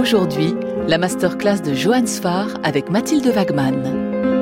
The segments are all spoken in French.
Aujourd'hui, la masterclass de Johann Sfar avec Mathilde Wagman.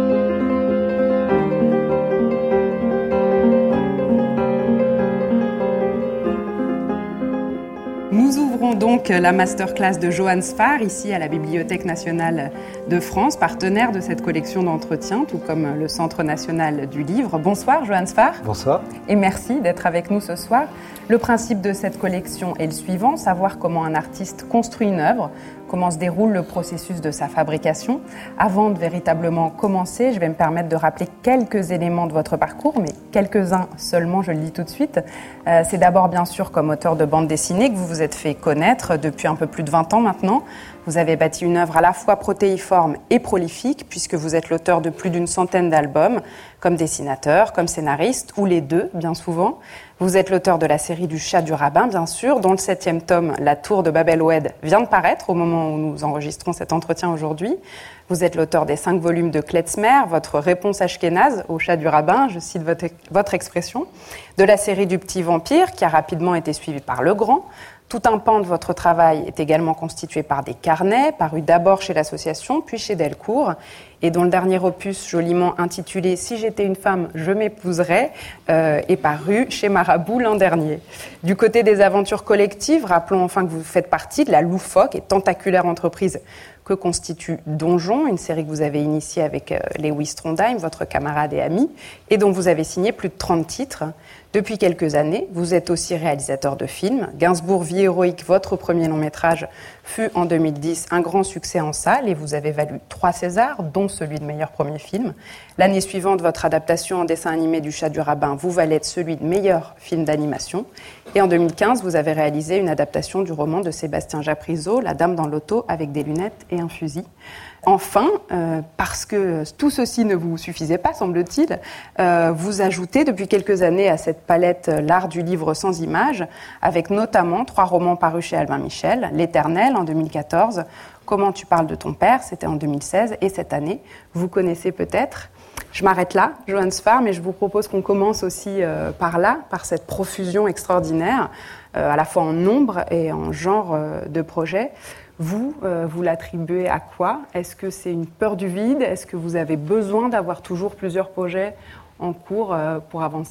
Nous ouvrons donc la masterclass de Johann Sfar, ici à la Bibliothèque nationale de France, partenaire de cette collection d'entretiens, tout comme le Centre national du livre. Bonsoir Johann Sfar. Bonsoir. Et merci d'être avec nous ce soir. Le principe de cette collection est le suivant, savoir comment un artiste construit une œuvre, comment se déroule le processus de sa fabrication. Avant de véritablement commencer, je vais me permettre de rappeler quelques éléments de votre parcours, mais quelques-uns seulement, je le dis tout de suite. C'est d'abord bien sûr comme auteur de bande dessinée que vous vous êtes fait connaître depuis un peu plus de 20 ans maintenant. Vous avez bâti une œuvre à la fois protéiforme et prolifique, puisque vous êtes l'auteur de plus d'une centaine d'albums, comme dessinateur, comme scénariste, ou les deux, bien souvent. Vous êtes l'auteur de la série du Chat du Rabbin, bien sûr, dont le 7e tome, La Tour de Babel Oued, vient de paraître au moment où nous enregistrons cet entretien aujourd'hui. Vous êtes l'auteur des 5 volumes de Klezmer, votre réponse ashkénaze au Chat du Rabbin, je cite votre expression, de la série du Petit Vampire, qui a rapidement été suivie par Le Grand. Tout un pan de votre travail est également constitué par des carnets, parus d'abord chez l'association, puis chez Delcourt, et dont le dernier opus, joliment intitulé « Si j'étais une femme, je m'épouserais », est paru chez Marabout l'an dernier. Du côté des aventures collectives, rappelons enfin que vous faites partie de la loufoque et tentaculaire entreprise que constitue Donjon, une série que vous avez initiée avec Lewis Trondheim, votre camarade et ami, et dont vous avez signé plus de 30 titres. Depuis quelques années, vous êtes aussi réalisateur de films. Gainsbourg, Vie héroïque, votre premier long-métrage, fut en 2010 un grand succès en salle et vous avez valu 3 Césars, dont celui de meilleur premier film. L'année suivante, votre adaptation en dessin animé du Chat du Rabbin vous valait celui de meilleur film d'animation. Et en 2015, vous avez réalisé une adaptation du roman de Sébastien Japrisot, La Dame dans l'auto avec des lunettes et un fusil. Enfin, parce que tout ceci ne vous suffisait pas, semble-t-il, vous ajoutez depuis quelques années à cette palette l'art du livre sans images, avec notamment 3 romans parus chez Albin Michel, L'Éternel en 2014, Comment tu parles de ton père, c'était en 2016, et cette année, vous connaissez peut-être. Je m'arrête là, Johann Sfar, mais je vous propose qu'on commence aussi par là, par cette profusion extraordinaire, à la fois en nombre et en genre de projets. Vous l'attribuez à quoi ? Est-ce que c'est une peur du vide ? Est-ce que vous avez besoin d'avoir toujours plusieurs projets en cours pour avancer ?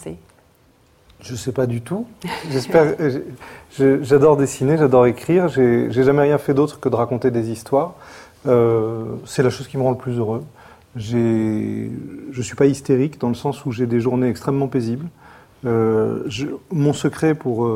Je ne sais pas du tout. J'espère. J'adore dessiner, j'adore écrire. J'ai jamais rien fait d'autre que de raconter des histoires. C'est la chose qui me rend le plus heureux. Je suis pas hystérique dans le sens où j'ai des journées extrêmement paisibles. Mon secret pour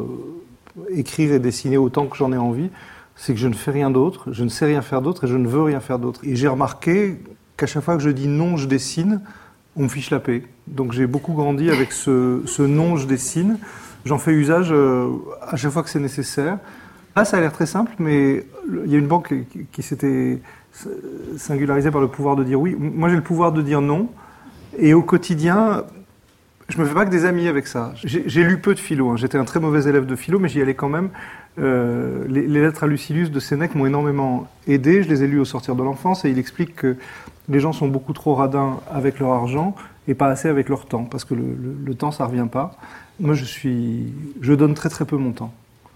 écrire et dessiner autant que j'en ai envie, c'est que je ne fais rien d'autre, je ne sais rien faire d'autre et je ne veux rien faire d'autre. Et j'ai remarqué qu'à chaque fois que je dis non, je dessine, on me fiche la paix. Donc j'ai beaucoup grandi avec ce non, je dessine. J'en fais usage à chaque fois que c'est nécessaire. Là, ça a l'air très simple, mais il y a une banque qui s'était singularisée par le pouvoir de dire oui. Moi, j'ai le pouvoir de dire non. Et au quotidien, je me fais pas que des amis avec ça. J'ai lu peu de philo. Hein. J'étais un très mauvais élève de philo, mais j'y allais quand même. Les lettres à Lucilius de Sénèque m'ont énormément aidé. Je les ai lues au sortir de l'enfance et il explique que les gens sont beaucoup trop radins avec leur argent et pas assez avec leur temps, parce que le temps, ça revient pas. Moi, je donne très très peu mon temps.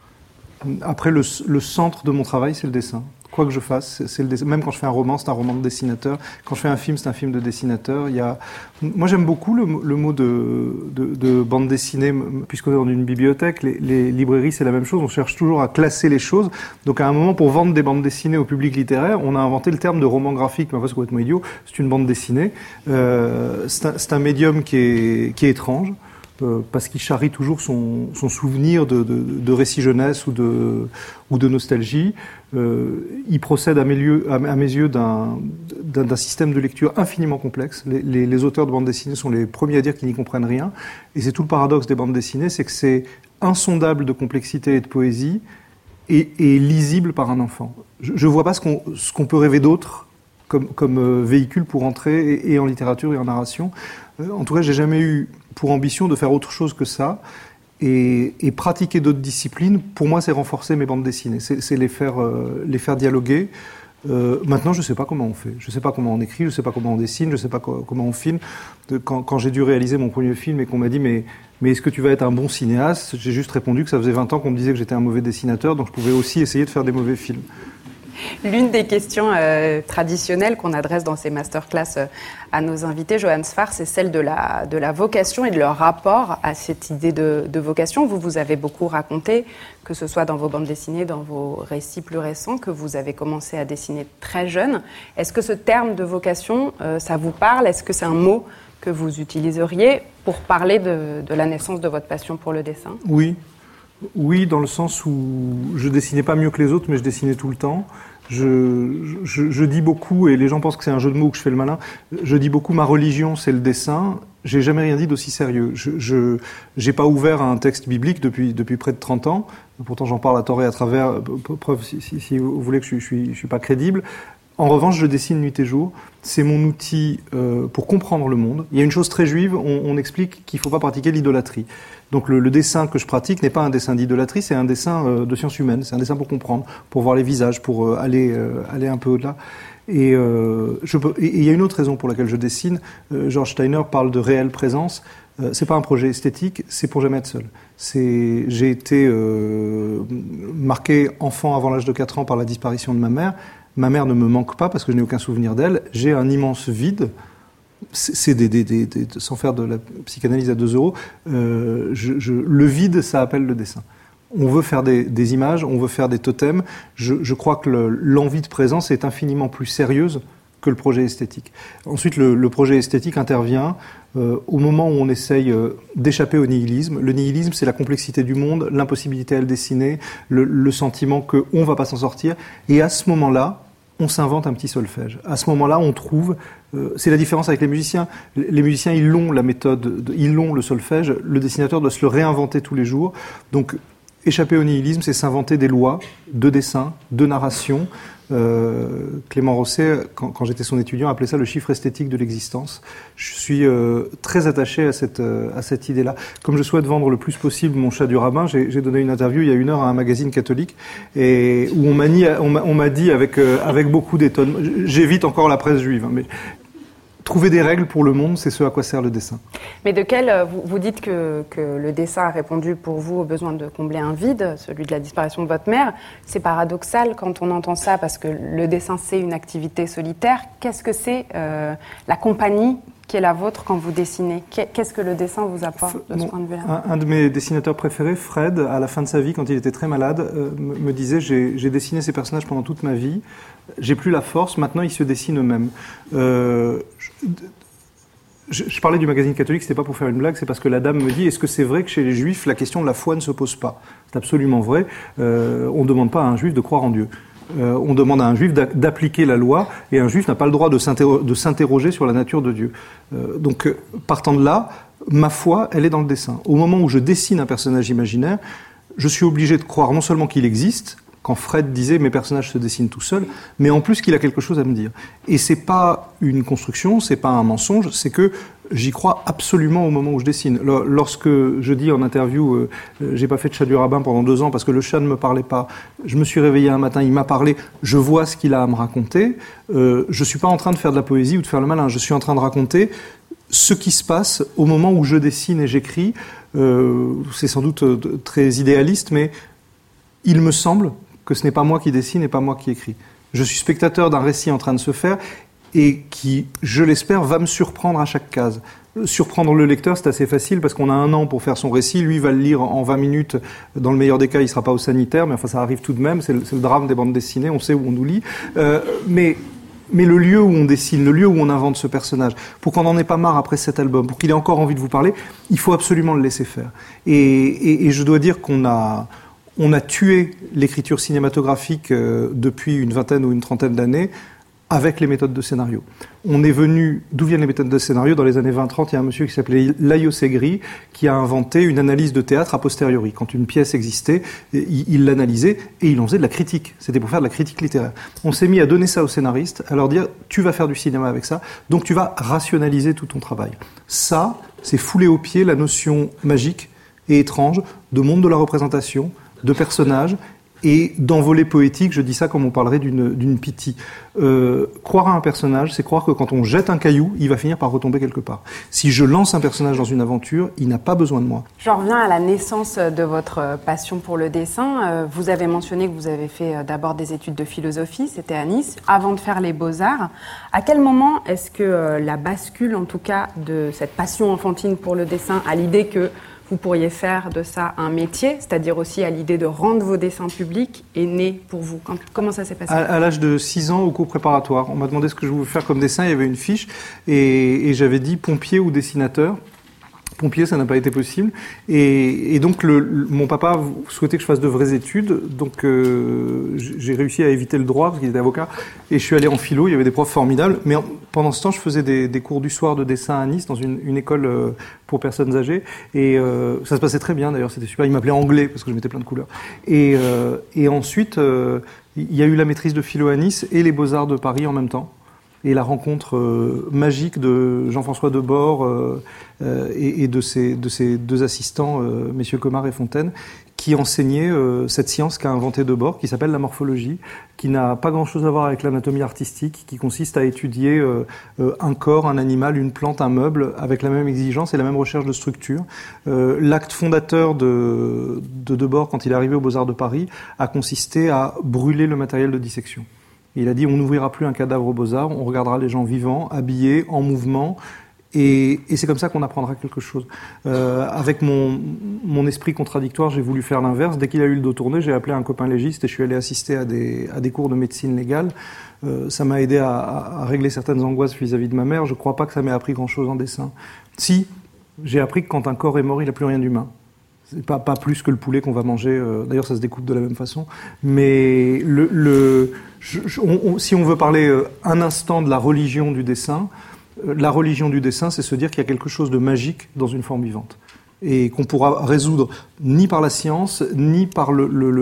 Après, le centre de mon travail, c'est le dessin. Quoi que je fasse, c'est le dessin. Même quand je fais un roman, c'est un roman de dessinateur. Quand je fais un film, c'est un film de dessinateur. Moi, j'aime beaucoup le mot de bande dessinée, puisqu'on est dans une bibliothèque. Les librairies, c'est la même chose. On cherche toujours à classer les choses. Donc, à un moment, pour vendre des bandes dessinées au public littéraire, on a inventé le terme de roman graphique. Mais en fait, c'est complètement idiot. C'est une bande dessinée. C'est un médium qui est étrange. Parce qu'il charrie toujours son souvenir de récit jeunesse ou de nostalgie. Il procède à mes yeux d'un système de lecture infiniment complexe. Les auteurs de bandes dessinées sont les premiers à dire qu'ils n'y comprennent rien. Et c'est tout le paradoxe des bandes dessinées, c'est que c'est insondable de complexité et de poésie et lisible par un enfant. Je ne vois pas ce qu'on peut rêver d'autre comme véhicule pour entrer et en littérature et en narration. En tout cas, j'ai jamais eu pour ambition de faire autre chose que ça. Et pratiquer d'autres disciplines, pour moi, c'est renforcer mes bandes dessinées. C'est les faire dialoguer. Maintenant, je ne sais pas comment on fait. Je ne sais pas comment on écrit, je ne sais pas comment on dessine, je ne sais pas comment on filme. Quand j'ai dû réaliser mon premier film et qu'on m'a dit mais est-ce que tu vas être un bon cinéaste ? J'ai juste répondu que ça faisait 20 ans qu'on me disait que j'étais un mauvais dessinateur, donc je pouvais aussi essayer de faire des mauvais films. L'une des questions traditionnelles qu'on adresse dans ces masterclass à nos invités, Johann Sfar, c'est celle de la vocation et de leur rapport à cette idée de vocation. Vous avez beaucoup raconté, que ce soit dans vos bandes dessinées, dans vos récits plus récents, que vous avez commencé à dessiner très jeune. Est-ce que ce terme de vocation, ça vous parle ? Est-ce que c'est un mot que vous utiliseriez pour parler de la naissance de votre passion pour le dessin ? Oui, dans le sens où je dessinais pas mieux que les autres, mais je dessinais tout le temps. Je dis beaucoup, et les gens pensent que c'est un jeu de mots, que je fais le malin, je dis beaucoup ma religion, c'est le dessin. J'ai jamais rien dit d'aussi sérieux. J'ai pas ouvert un texte biblique depuis près de 30 ans. Pourtant, j'en parle à tort et à travers. Preuve, si vous voulez que je suis pas crédible. En revanche, je dessine nuit et jour. C'est mon outil pour comprendre le monde. Il y a une chose très juive, on explique qu'il ne faut pas pratiquer l'idolâtrie. Donc le dessin que je pratique n'est pas un dessin d'idolâtrie, c'est un dessin de sciences humaines. C'est un dessin pour comprendre, pour voir les visages, pour aller un peu au-delà. Et il y a une autre raison pour laquelle je dessine. George Steiner parle de réelle présence. C'est pas un projet esthétique, c'est pour jamais être seul. J'ai été marqué enfant avant l'âge de 4 ans par la disparition de ma mère. Ma mère ne me manque pas parce que je n'ai aucun souvenir d'elle. J'ai un immense vide. C'est sans faire de la psychanalyse à 2 €. Le vide, ça appelle le dessin. On veut faire des images, on veut faire des totems. Je crois que l'envie de présence est infiniment plus sérieuse que le projet esthétique. Ensuite, le projet esthétique intervient au moment où on essaye d'échapper au nihilisme. Le nihilisme, c'est la complexité du monde, l'impossibilité à le dessiner, le sentiment qu'on ne va pas s'en sortir. Et à ce moment-là, on s'invente un petit solfège. À ce moment-là, on trouve... c'est la différence avec les musiciens. Les musiciens, ils l'ont la méthode, ils l'ont le solfège. Le dessinateur doit se le réinventer tous les jours. Donc, échapper au nihilisme, c'est s'inventer des lois de dessin, de narration. Clément Rosset, quand j'étais son étudiant, appelait ça le chiffre esthétique de l'existence. Je suis très attaché à cette idée-là. Comme je souhaite vendre le plus possible mon chat du rabbin, j'ai donné une interview il y a 1 heure à un magazine catholique et où on m'a dit avec beaucoup d'étonnement, j'évite encore la presse juive, hein, mais trouver des règles pour le monde, c'est ce à quoi sert le dessin. Mais vous dites que le dessin a répondu pour vous au besoin de combler un vide, celui de la disparition de votre mère. C'est paradoxal quand on entend ça, parce que le dessin, c'est une activité solitaire. Qu'est-ce que c'est la compagnie qui est la vôtre quand vous dessinez ? Qu'est-ce que le dessin vous apporte de ce point de vue-là ? Un de mes dessinateurs préférés, Fred, à la fin de sa vie, quand il était très malade, me disait « J'ai dessiné ces personnages pendant toute ma vie, j'ai plus la force, maintenant ils se dessinent eux-mêmes ». Je parlais du magazine catholique, c'était pas pour faire une blague, c'est parce que la dame me dit « Est-ce que c'est vrai que chez les juifs, la question de la foi ne se pose pas ?» C'est absolument vrai, on ne demande pas à un juif de croire en Dieu. On demande à un juif d'appliquer la loi, et un juif n'a pas le droit de s'interroger sur la nature de Dieu. Donc, partant de là, ma foi, elle est dans le dessin. Au moment où je dessine un personnage imaginaire, je suis obligé de croire non seulement qu'il existe, quand Fred disait « mes personnages se dessinent tout seuls », mais en plus qu'il a quelque chose à me dire. Et c'est pas une construction, c'est pas un mensonge, c'est que j'y crois absolument au moment où je dessine. Lorsque je dis en interview j'ai pas fait de chat du rabbin pendant 2 ans parce que le chat ne me parlait pas, je me suis réveillé un matin, il m'a parlé, je vois ce qu'il a à me raconter, je suis pas en train de faire de la poésie ou de faire le malin, je suis en train de raconter ce qui se passe au moment où je dessine et j'écris. C'est sans doute très idéaliste, mais il me semble que ce n'est pas moi qui dessine et pas moi qui écris. Je suis spectateur d'un récit en train de se faire et qui, je l'espère, va me surprendre à chaque case. Surprendre le lecteur, c'est assez facile parce qu'on a 1 an pour faire son récit. Lui va le lire en 20 minutes. Dans le meilleur des cas, il ne sera pas au sanitaire, mais enfin, ça arrive tout de même. C'est le drame des bandes dessinées. On sait où on nous lit. Mais le lieu où on dessine, le lieu où on invente ce personnage, pour qu'on n'en ait pas marre après cet album, pour qu'il ait encore envie de vous parler, il faut absolument le laisser faire. Et je dois dire qu'on a tué l'écriture cinématographique depuis une 20aine ou une 30aine d'années avec les méthodes de scénario. On est venu, d'où viennent les méthodes de scénario ? Dans les années 20-30, il y a un monsieur qui s'appelait Layo Segri qui a inventé une analyse de théâtre a posteriori. Quand une pièce existait, il l'analysait et il en faisait de la critique. C'était pour faire de la critique littéraire. On s'est mis à donner ça aux scénaristes, à leur dire « tu vas faire du cinéma avec ça, donc tu vas rationaliser tout ton travail ». Ça, c'est fouler aux pieds la notion magique et étrange de monde de la représentation, de personnages, Et d'envolée poétique, je dis ça comme on parlerait d'une pitié. Croire à un personnage, c'est croire que quand on jette un caillou, il va finir par retomber quelque part. Si je lance un personnage dans une aventure, il n'a pas besoin de moi. J'en reviens à la naissance de votre passion pour le dessin. Vous avez mentionné que vous avez fait d'abord des études de philosophie, c'était à Nice, avant de faire les Beaux-Arts. À quel moment est-ce que la bascule, en tout cas, de cette passion enfantine pour le dessin à l'idée que vous pourriez faire de ça un métier, c'est-à-dire aussi à l'idée de rendre vos dessins publics, est née pour vous? Comment ça s'est passé? À l'âge de 6 ans, au cours préparatoire, on m'a demandé ce que je voulais faire comme dessin, il y avait une fiche, et j'avais dit pompier ou dessinateur. Pompier, ça n'a pas été possible. Et donc, mon papa souhaitait que je fasse de vraies études. Donc, j'ai réussi à éviter le droit, parce qu'il était avocat. Et je suis allé en philo, il y avait des profs formidables. Mais pendant ce temps, je faisais des cours du soir de dessin à Nice, dans une école pour personnes âgées. Et ça se passait très bien, d'ailleurs, c'était super. Il m'appelait anglais, parce que je mettais plein de couleurs. Et ensuite, il y a eu la maîtrise de philo à Nice et les Beaux-Arts de Paris en même temps. Et la rencontre magique de Jean-François Debord et de ses deux assistants, messieurs Comard et Fontaine, qui enseignaient cette science qu'a inventée Debord, qui s'appelle la morphologie, qui n'a pas grand-chose à voir avec l'anatomie artistique, qui consiste à étudier un corps, un animal, une plante, un meuble, avec la même exigence et la même recherche de structure. L'acte fondateur de Debord, quand il est arrivé aux Beaux-Arts de Paris, a consisté à brûler le matériel de dissection. Il a dit, on n'ouvrira plus un cadavre aux Beaux-Arts, on regardera les gens vivants, habillés, en mouvement, et c'est comme ça qu'on apprendra quelque chose. Avec mon esprit contradictoire, j'ai voulu faire l'inverse. Dès qu'il a eu le dos tourné, j'ai appelé un copain légiste et je suis allé assister à des cours de médecine légale. Ça m'a aidé à régler certaines angoisses vis-à-vis de ma mère. Je ne crois pas que ça m'ait appris grand-chose en dessin. Si, j'ai appris que quand un corps est mort, il n'a plus rien d'humain. C'est pas plus que le poulet qu'on va manger. D'ailleurs, ça se découpe de la même façon. Mais si on veut parler un instant de la religion du dessin, c'est se dire qu'il y a quelque chose de magique dans une forme vivante. Et qu'on pourra résoudre ni par la science, ni par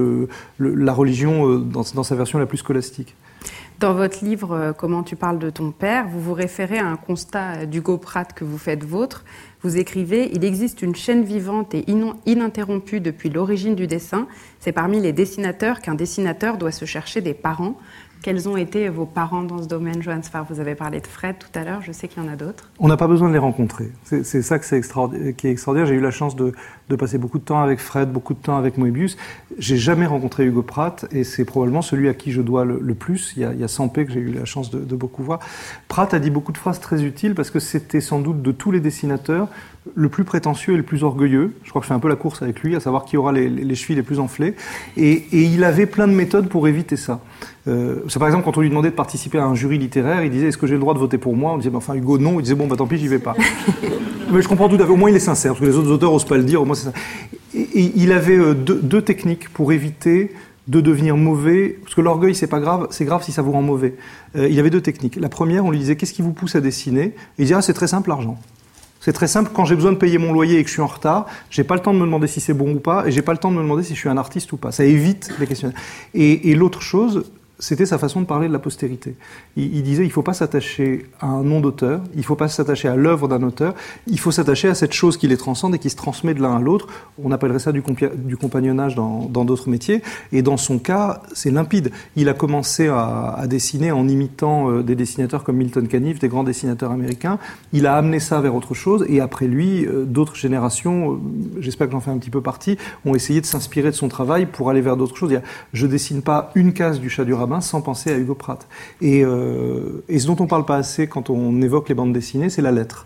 la religion dans sa version la plus scolastique. Dans votre livre « Comment tu parles de ton père », vous vous référez à un constat d'Hugo Pratt que vous faites vôtre. Vous écrivez « Il existe une chaîne vivante et ininterrompue depuis l'origine du dessin. C'est parmi les dessinateurs qu'un dessinateur doit se chercher des parents. » Quels ont été vos parents dans ce domaine, Johann Sfar? Vous avez parlé de Fred tout à l'heure, je sais qu'il y en a d'autres. On n'a pas besoin de les rencontrer. C'est ça qui est extraordinaire. J'ai eu la chance de passer beaucoup de temps avec Fred, beaucoup de temps avec Moebius. J'ai jamais rencontré Hugo Pratt et c'est probablement celui à qui je dois le plus. Il y a Sampé que j'ai eu la chance de beaucoup voir. Pratt a dit beaucoup de phrases très utiles parce que c'était sans doute de tous les dessinateurs le plus prétentieux et le plus orgueilleux. Je crois que je fais un peu la course avec lui, à savoir qui aura les chevilles les plus enflées. Et il avait plein de méthodes pour éviter ça. C'est par exemple quand on lui demandait de participer à un jury littéraire, il disait « Est-ce que j'ai le droit de voter pour moi ?» On disait « Enfin Hugo, non. » Il disait « Bon, tant pis, j'y vais pas. » Mais je comprends tout à fait. Au moins il est sincère, parce que les autres auteurs n'osent pas le dire. Au moins c'est ça. Et il avait deux techniques pour éviter de devenir mauvais, parce que l'orgueil c'est pas grave, c'est grave si ça vous rend mauvais. Il y avait deux techniques. La première, on lui disait « Qu'est-ce qui vous pousse à dessiner ?» Et il disait « Ah, c'est très simple, l'argent. » C'est très simple, quand j'ai besoin de payer mon loyer et que je suis en retard, j'ai pas le temps de me demander si c'est bon ou pas, et j'ai pas le temps de me demander si je suis un artiste ou pas. Ça évite les questions. Et l'autre chose, c'était sa façon de parler de la postérité. Il disait, il faut pas s'attacher à un nom d'auteur, il faut pas s'attacher à l'œuvre d'un auteur, il faut s'attacher à cette chose qui les transcende et qui se transmet de l'un à l'autre. On appellerait ça du compagnonnage dans d'autres métiers. Et dans son cas, c'est limpide. Il a commencé à dessiner en imitant des dessinateurs comme Milton Caniff, des grands dessinateurs américains. Il a amené ça vers autre chose. Et après lui, d'autres générations, j'espère que j'en fais un petit peu partie, ont essayé de s'inspirer de son travail pour aller vers d'autres choses. Je dessine pas une case du Chat du Rabbin sans penser à Hugo Pratt. Et ce dont on parle pas assez quand on évoque les bandes dessinées, c'est la lettre.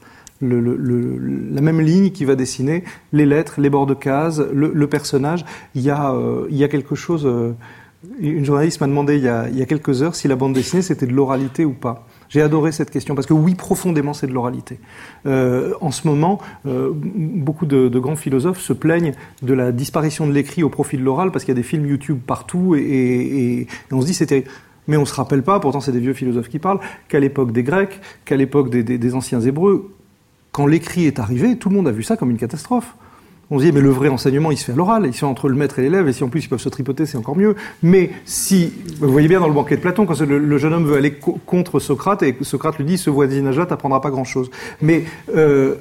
La même ligne qui va dessiner les lettres, les bords de cases, le personnage. Il y a quelque chose... une journaliste m'a demandé il y a quelques heures si la bande dessinée c'était de l'oralité ou pas. J'ai adoré cette question parce que oui, profondément, c'est de l'oralité. En ce moment, beaucoup de grands philosophes se plaignent de la disparition de l'écrit au profit de l'oral parce qu'il y a des films YouTube partout et on se dit c'est terrible. Mais on se rappelle pas, pourtant c'est des vieux philosophes qui parlent, qu'à l'époque des Grecs, qu'à l'époque des anciens Hébreux, quand l'écrit est arrivé, tout le monde a vu ça comme une catastrophe. On se dit, mais le vrai enseignement, il se fait à l'oral, il se fait entre le maître et l'élève, et si en plus ils peuvent se tripoter, c'est encore mieux. Mais si, vous voyez bien dans le banquet de Platon, quand le jeune homme veut aller contre Socrate, et Socrate lui dit, ce voisinage-là t'apprendra pas grand-chose. Mais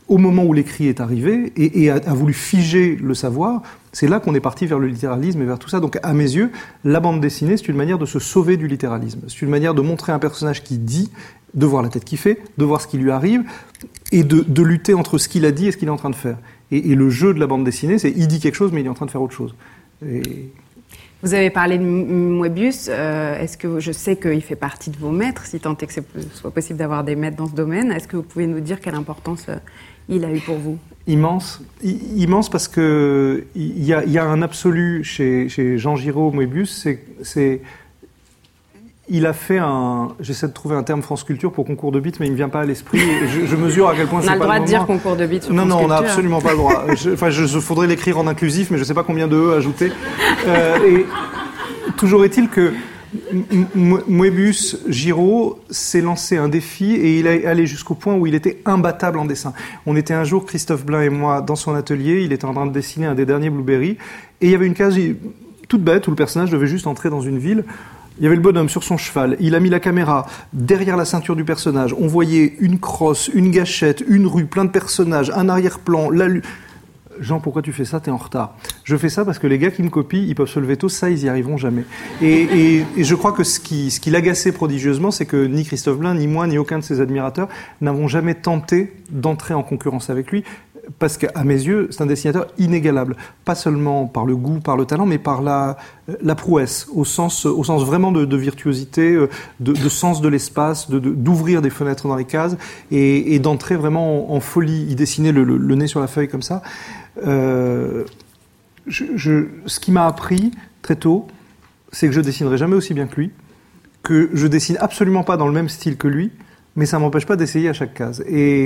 au moment où l'écrit est arrivé et a voulu figer le savoir, c'est là qu'on est parti vers le littéralisme et vers tout ça. Donc à mes yeux, la bande dessinée, c'est une manière de se sauver du littéralisme. C'est une manière de montrer un personnage qui dit, de voir la tête qu'il fait, de voir ce qui lui arrive, et de lutter entre ce qu'il a dit et ce qu'il est en train de faire. Et le jeu de la bande dessinée, c'est il dit quelque chose, mais il est en train de faire autre chose. Vous avez parlé de Moebius. Est-ce que je sais qu'il fait partie de vos maîtres, si tant est que ce soit possible d'avoir des maîtres dans ce domaine. Est-ce que vous pouvez nous dire quelle importance il a eu pour vous ? Immense parce que il y a un absolu chez Jean Giraud Moebius, c'est il a fait j'essaie de trouver un terme France Culture pour concours de beats, mais il me vient pas à l'esprit. Je mesure à quel point c'est pas le moment. On a le droit de dire concours de beats sur France Non, Culture. on n'a absolument pas le droit. Faudrait l'écrire en inclusif, mais je sais pas combien de E ajouter. Et toujours est-il que Moebius, Giraud s'est lancé un défi et il est allé jusqu'au point où il était imbattable en dessin. On était un jour, Christophe Blain et moi, dans son atelier. Il était en train de dessiner un des derniers Blueberry. Et il y avait une case toute bête où le personnage devait juste entrer dans une ville. Il y avait le bonhomme sur son cheval. Il a mis la caméra derrière la ceinture du personnage. On voyait une crosse, une gâchette, une rue, plein de personnages, un arrière-plan, Jean, pourquoi tu fais ça ? T'es en retard. Je fais ça parce que les gars qui me copient, ils peuvent se lever tôt, ça, ils y arriveront jamais. Et je crois que ce qui l'agaçait prodigieusement, c'est que ni Christophe Blain, ni moi, ni aucun de ses admirateurs n'avons jamais tenté d'entrer en concurrence avec lui. Parce qu'à mes yeux, c'est un dessinateur inégalable. Pas seulement par le goût, par le talent, mais par la prouesse, au sens vraiment de virtuosité, de sens de l'espace, d'ouvrir des fenêtres dans les cases et d'entrer vraiment en folie. Il dessinait le nez sur la feuille comme ça. Ce qui m'a appris très tôt, c'est que je dessinerai jamais aussi bien que lui, que je dessine absolument pas dans le même style que lui, mais ça m'empêche pas d'essayer à chaque case.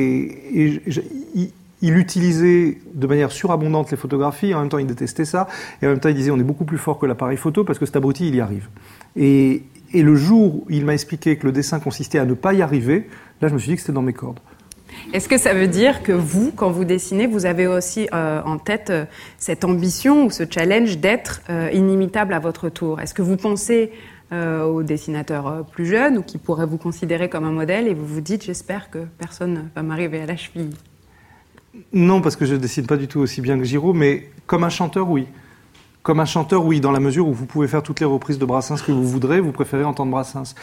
Il utilisait de manière surabondante les photographies, en même temps il détestait ça, et en même temps il disait on est beaucoup plus fort que l'appareil photo parce que cet abruti il y arrive. Et le jour où il m'a expliqué que le dessin consistait à ne pas y arriver, là je me suis dit que c'était dans mes cordes. Est-ce que ça veut dire que vous, quand vous dessinez, vous avez aussi en tête cette ambition ou ce challenge d'être inimitable à votre tour ? Est-ce que vous pensez aux dessinateurs plus jeunes ou qui pourraient vous considérer comme un modèle et vous vous dites j'espère que personne ne va m'arriver à la cheville ? Non, parce que je ne dessine pas du tout aussi bien que Giraud, mais comme un chanteur, oui. Comme un chanteur, oui, dans la mesure où vous pouvez faire toutes les reprises de Brassens que vous voudrez, vous préférez entendre Brassens.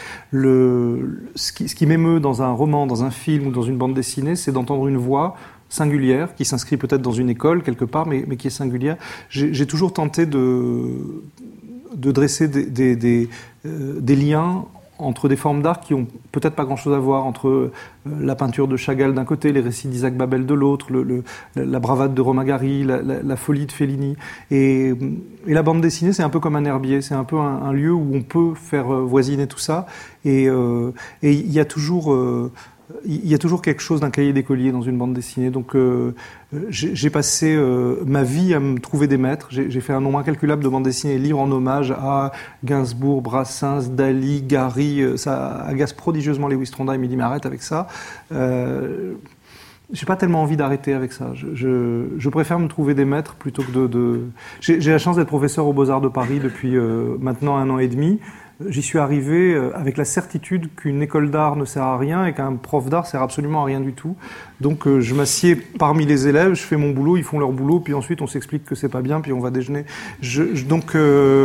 Ce qui m'émeut dans un roman, dans un film ou dans une bande dessinée, c'est d'entendre une voix singulière, qui s'inscrit peut-être dans une école quelque part, mais qui est singulière. J'ai toujours tenté de dresser des liens entre des formes d'art qui ont peut-être pas grand-chose à voir, entre la peinture de Chagall d'un côté, les récits d'Isaac Babel de l'autre, la bravade de Romain Gary, la folie de Fellini. Et la bande dessinée, c'est un peu comme un herbier, c'est un peu un lieu où on peut faire voisiner tout ça. Et il y a toujours quelque chose d'un cahier d'écolier dans une bande dessinée. Donc j'ai passé ma vie à me trouver des maîtres. J'ai fait un nombre incalculable de bandes dessinées et livres en hommage à Gainsbourg, Brassens, Dali, Gary. Ça agace prodigieusement Lewis Stronda. Il me dit mais arrête avec ça. J'ai pas tellement envie d'arrêter avec ça. Je préfère me trouver des maîtres plutôt que de... J'ai la chance d'être professeur aux Beaux-Arts de Paris depuis maintenant 1 an et demi. J'y suis arrivé avec la certitude qu'une école d'art ne sert à rien et qu'un prof d'art sert absolument à rien du tout. Donc je m'assieds parmi les élèves, je fais mon boulot, ils font leur boulot, puis ensuite on s'explique que c'est pas bien, puis on va déjeuner. Donc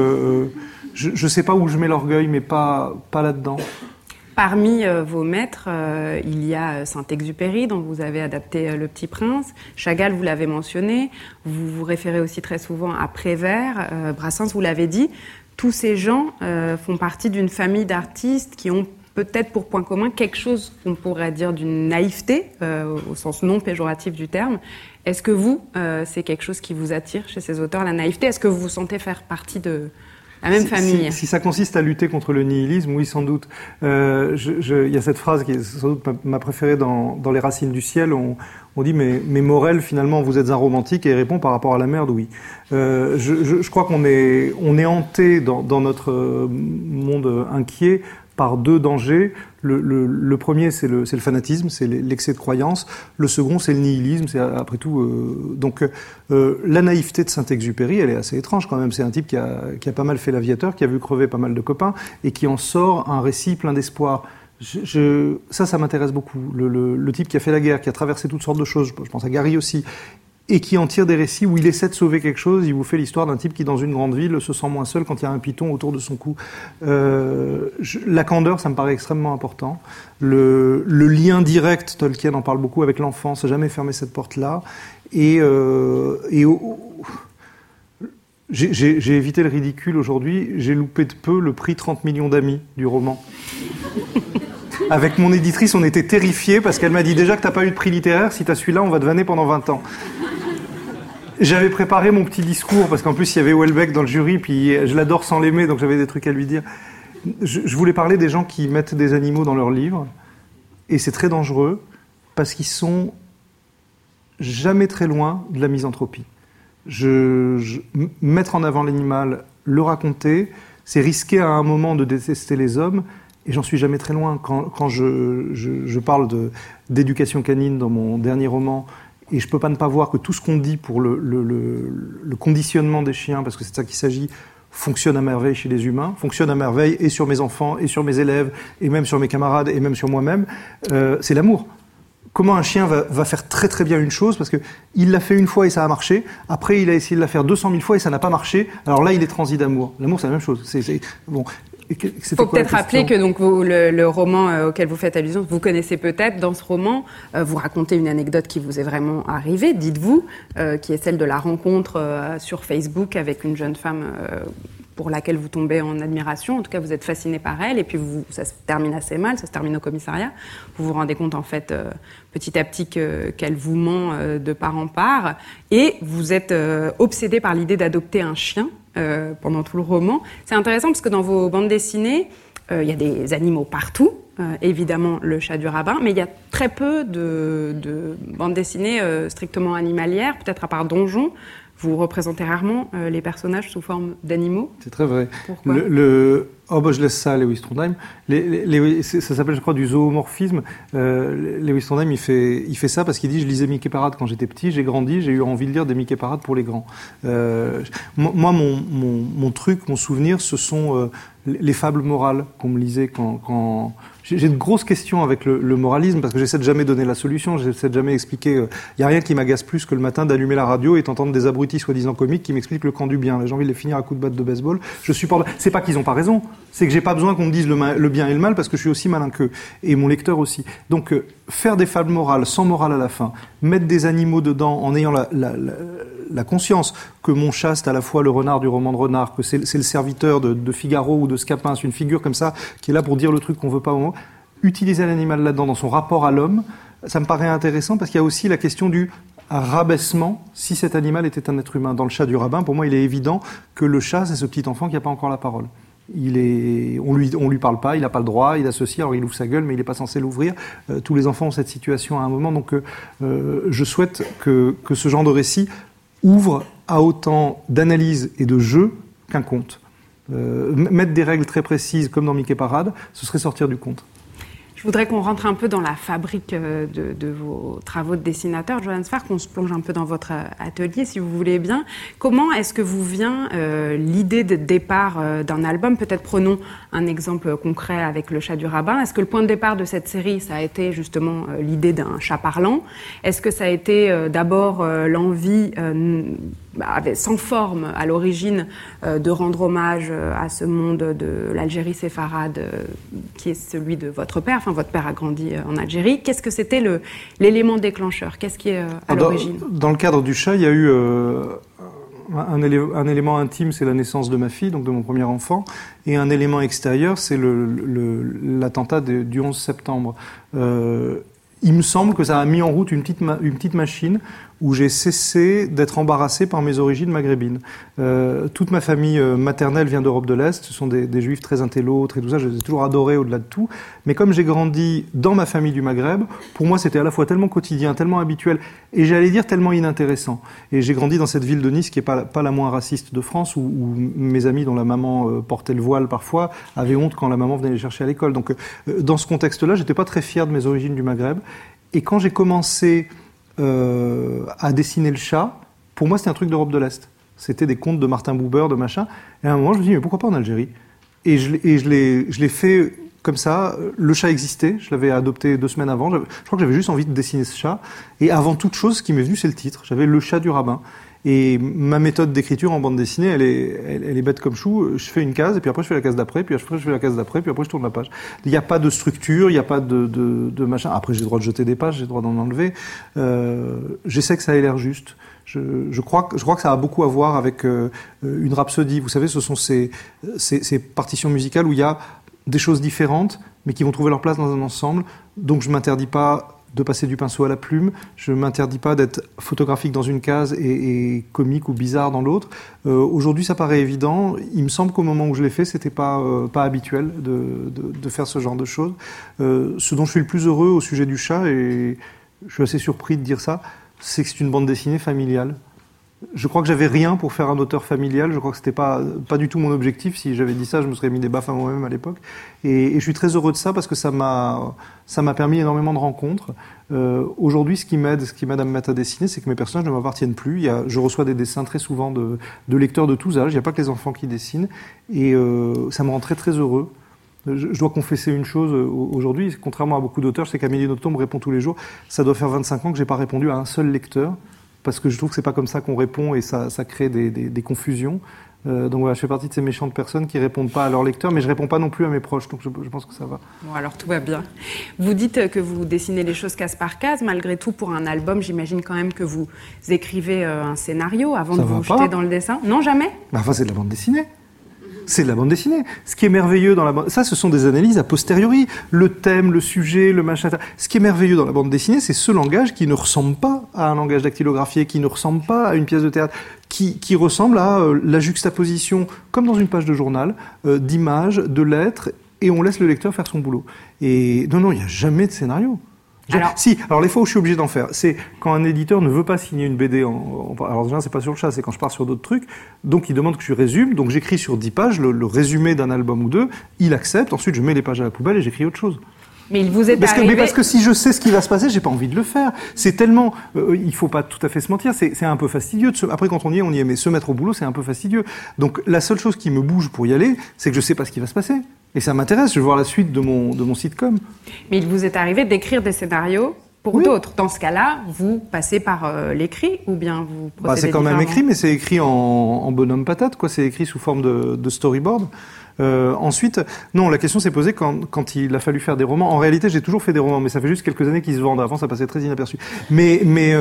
je sais pas où je mets l'orgueil, mais pas là-dedans. Parmi vos maîtres, il y a Saint-Exupéry, dont vous avez adapté Le Petit Prince. Chagall, vous l'avez mentionné. Vous vous référez aussi très souvent à Prévert. Brassens, vous l'avez dit. Tous ces gens font partie d'une famille d'artistes qui ont peut-être pour point commun quelque chose qu'on pourrait dire d'une naïveté, au sens non péjoratif du terme. Est-ce que vous, c'est quelque chose qui vous attire chez ces auteurs, la naïveté ? Est-ce que vous vous sentez faire partie de la même famille ? Si ça consiste à lutter contre le nihilisme, oui, sans doute. Il y a cette phrase qui est sans doute ma préférée dans Les Racines du ciel. On dit mais Morel, finalement, vous êtes un romantique, et il répond par rapport à la merde, oui. Je crois qu'on est hanté dans notre monde inquiet par 2 dangers. Le premier, c'est le fanatisme, c'est l'excès de croyance. Le second, c'est le nihilisme, c'est après tout... Donc, la naïveté de Saint-Exupéry, elle est assez étrange quand même. C'est un type qui a pas mal fait l'aviateur, qui a vu crever pas mal de copains, et qui en sort un récit plein d'espoir. Ça m'intéresse beaucoup. Le type qui a fait la guerre, qui a traversé toutes sortes de choses, je pense à Gary aussi, et qui en tire des récits où il essaie de sauver quelque chose. Il vous fait l'histoire d'un type qui, dans une grande ville, se sent moins seul quand il y a un python autour de son cou. La candeur, ça me paraît extrêmement important. Le lien direct, Tolkien en parle beaucoup, avec l'enfance, jamais fermé cette porte-là. J'ai évité le ridicule aujourd'hui. J'ai loupé de peu le prix 30 millions d'amis du roman. Avec mon éditrice, on était terrifiés parce qu'elle m'a dit déjà que t'as pas eu de prix littéraire, si t'as celui-là, on va te vanner pendant 20 ans. J'avais préparé mon petit discours parce qu'en plus il y avait Houellebecq dans le jury, puis je l'adore sans l'aimer, donc j'avais des trucs à lui dire. Je voulais parler des gens qui mettent des animaux dans leurs livres, et c'est très dangereux parce qu'ils sont jamais très loin de la misanthropie. Mettre en avant l'animal, le raconter, c'est risquer à un moment de détester les hommes. Et j'en suis jamais très loin. Quand je parle d'éducation canine dans mon dernier roman, et je peux pas ne pas voir que tout ce qu'on dit pour le conditionnement des chiens, parce que c'est de ça qu'il s'agit, fonctionne à merveille chez les humains, fonctionne à merveille et sur mes enfants, et sur mes élèves, et même sur mes camarades, et même sur moi-même, c'est l'amour. Comment un chien va faire très très bien une chose, parce qu'il l'a fait une fois et ça a marché, après il a essayé de la faire 200 000 fois et ça n'a pas marché, alors là il est transi d'amour. L'amour c'est la même chose. Bon. Il faut peut-être rappeler que donc le roman auquel vous faites allusion, vous connaissez peut-être. Dans ce roman, vous racontez une anecdote qui vous est vraiment arrivée, dites-vous, qui est celle de la rencontre sur Facebook avec une jeune femme pour laquelle vous tombez en admiration. En tout cas, vous êtes fasciné par elle, et puis ça se termine assez mal, ça se termine au commissariat. Vous vous rendez compte, en fait, petit à petit qu'elle vous ment de part en part, et vous êtes obsédé par l'idée d'adopter un chien pendant tout le roman. C'est intéressant parce que dans vos bandes dessinées, il y a des animaux partout, évidemment le chat du rabbin, mais il y a très peu de bandes dessinées strictement animalières, peut-être à part Donjon. Vous représentez rarement les personnages sous forme d'animaux. C'est très vrai. Pourquoi ? Je laisse ça à Lewis Trondheim. Ça s'appelle, je crois, du zoomorphisme. Lewis Trondheim, il fait ça parce qu'il dit « Je lisais Mickey Parade quand j'étais petit, j'ai grandi, j'ai eu envie de lire des Mickey Parade pour les grands. » Moi, mon truc, mon souvenir, ce sont les fables morales qu'on me lisait quand... J'ai de grosses questions avec le moralisme parce que j'essaie de jamais donner la solution, j'essaie de jamais expliquer. Il y a rien qui m'agace plus que le matin d'allumer la radio et d'entendre des abrutis soi-disant comiques qui m'expliquent le camp du bien. J'ai envie de les finir à coups de batte de baseball. Je supporte. C'est pas qu'ils ont pas raison, c'est que j'ai pas besoin qu'on me dise le bien et le mal parce que je suis aussi malin qu'eux et mon lecteur aussi. Donc faire des fables morales sans morale à la fin, mettre des animaux dedans en ayant la conscience que mon chat c'est à la fois le renard du roman de Renard, que c'est le serviteur de Figaro ou de Scapin, c'est une figure comme ça qui est là pour dire le truc qu'on veut pas au moment. Utiliser l'animal là-dedans dans son rapport à l'homme, ça me paraît intéressant parce qu'il y a aussi la question du rabaissement si cet animal était un être humain. Dans le chat du rabbin, pour moi, il est évident que le chat, c'est ce petit enfant qui n'a pas encore la parole. On lui parle pas, il n'a pas le droit, il a ceci, alors il ouvre sa gueule, mais il n'est pas censé l'ouvrir. Tous les enfants ont cette situation à un moment, donc je souhaite que ce genre de récit ouvre à autant d'analyse et de jeu qu'un conte. Mettre des règles très précises, comme dans Mickey Parade, ce serait sortir du conte. Je voudrais qu'on rentre un peu dans la fabrique de vos travaux de dessinateur, Johannes Farr, qu'on se plonge un peu dans votre atelier, si vous voulez bien. Comment est-ce que vous vient l'idée de départ d'un album ? Peut-être prenons un exemple concret avec Le Chat du Rabbin. Est-ce que le point de départ de cette série, ça a été justement l'idée d'un chat parlant ? Est-ce que ça a été d'abord l'envie sans forme à l'origine de rendre hommage à ce monde de l'Algérie séfarade qui est celui de votre père, enfin votre père a grandi en Algérie. Qu'est-ce que c'était l'élément déclencheur ? Qu'est-ce qui est à l'origine ? Dans le cadre du chat, il y a eu un élément intime, c'est la naissance de ma fille, donc de mon premier enfant, et un élément extérieur, c'est l'attentat du 11 septembre. Il me semble que ça a mis en route une petite machine où j'ai cessé d'être embarrassé par mes origines maghrébines. Toute ma famille maternelle vient d'Europe de l'Est, ce sont des juifs très intello, très tout ça, je les ai toujours adorés au-delà de tout. Mais comme j'ai grandi dans ma famille du Maghreb, pour moi c'était à la fois tellement quotidien, tellement habituel, et j'allais dire tellement inintéressant. Et j'ai grandi dans cette ville de Nice qui est pas la moins raciste de France, où mes amis dont la maman portait le voile parfois avaient honte quand la maman venait les chercher à l'école. Donc dans ce contexte-là, j'étais pas très fier de mes origines du Maghreb. Et quand j'ai commencé à dessiner le chat, pour moi c'était un truc d'Europe de l'Est. C'était des contes de Martin Buber, de machin. Et à un moment je me suis dit mais pourquoi pas en Algérie ? Et je l'ai fait comme ça. Le chat existait, je l'avais adopté 2 semaines avant. Je crois que j'avais juste envie de dessiner ce chat. Et avant toute chose, ce qui m'est venu, c'est le titre. J'avais Le chat du rabbin. Et ma méthode d'écriture en bande dessinée, elle est bête comme chou. Je fais une case, et puis après je fais la case d'après, puis après je fais la case d'après, puis après je tourne la page. Il n'y a pas de structure, il n'y a pas de machin. Après j'ai le droit de jeter des pages, j'ai le droit d'en enlever. J'essaie que ça ait l'air juste. Je crois que ça a beaucoup à voir avec une rhapsodie. Vous savez, ce sont ces partitions musicales où il y a des choses différentes, mais qui vont trouver leur place dans un ensemble. Donc je m'interdis pas de passer du pinceau à la plume, je m'interdis pas d'être photographique dans une case et comique ou bizarre dans l'autre. Aujourd'hui, ça paraît évident. Il me semble qu'au moment où je l'ai fait, c'était pas habituel de faire ce genre de choses. Ce dont je suis le plus heureux au sujet du chat, et je suis assez surpris de dire ça, c'est que c'est une bande dessinée familiale. Je crois que j'avais rien pour faire un auteur familial. Je crois que c'était pas du tout mon objectif. Si j'avais dit ça, je me serais mis des baffes à moi-même à l'époque. Et je suis très heureux de ça parce que ça m'a permis énormément de rencontres. Aujourd'hui, ce qui m'aide à me mettre à dessiner, c'est que mes personnages ne m'appartiennent plus. Je reçois des dessins très souvent de lecteurs de tous âges. Il n'y a pas que les enfants qui dessinent. Et ça me rend très très heureux. Je dois confesser une chose aujourd'hui, contrairement à beaucoup d'auteurs, c'est qu'Amélie Nothomb me répond tous les jours. Ça doit faire 25 ans que j'ai pas répondu à un seul lecteur. Parce que je trouve que c'est pas comme ça qu'on répond et ça crée des confusions. Donc voilà, je fais partie de ces méchantes personnes qui répondent pas à leurs lecteurs, mais je réponds pas non plus à mes proches, donc je pense que ça va. Bon, alors tout va bien. Vous dites que vous dessinez les choses case par case, malgré tout pour un album, j'imagine quand même que vous écrivez un scénario avant de vous jeter dans le dessin. Non, jamais ? Enfin, c'est de la bande dessinée. C'est de la bande dessinée. Ce qui est merveilleux dans la bande... Ça, ce sont des analyses a posteriori. Le thème, le sujet, le machin... Ce qui est merveilleux dans la bande dessinée, c'est ce langage qui ne ressemble pas à un langage dactylographié, qui ne ressemble pas à une pièce de théâtre, qui ressemble à la juxtaposition, comme dans une page de journal, d'images, de lettres, et on laisse le lecteur faire son boulot. Et non, il n'y a jamais de scénario. Alors les fois où je suis obligé d'en faire, c'est quand un éditeur ne veut pas signer une BD alors déjà c'est pas sur le chat, c'est quand je pars sur d'autres trucs, donc il demande que je résume, donc j'écris sur 10 pages le résumé d'un album ou deux, il accepte, ensuite je mets les pages à la poubelle et j'écris autre chose. Mais il vous est arrivé... Mais parce que si je sais ce qui va se passer, j'ai pas envie de le faire. C'est tellement... il faut pas tout à fait se mentir, c'est un peu fastidieux. Après, quand on y est, mais se mettre au boulot, c'est un peu fastidieux. Donc, la seule chose qui me bouge pour y aller, c'est que je sais pas ce qui va se passer. Et ça m'intéresse, je veux voir la suite de mon sitcom. Mais il vous est arrivé d'écrire des scénarios pour d'autres. Dans ce cas-là, vous passez par l'écrit ou bien vous procédez c'est quand même écrit, mais c'est écrit en bonhomme patate, quoi. C'est écrit sous forme de storyboard. Ensuite, non, la question s'est posée quand il a fallu faire des romans. En réalité, j'ai toujours fait des romans, mais ça fait juste quelques années qu'ils se vendent. Avant, ça passait très inaperçu. Mais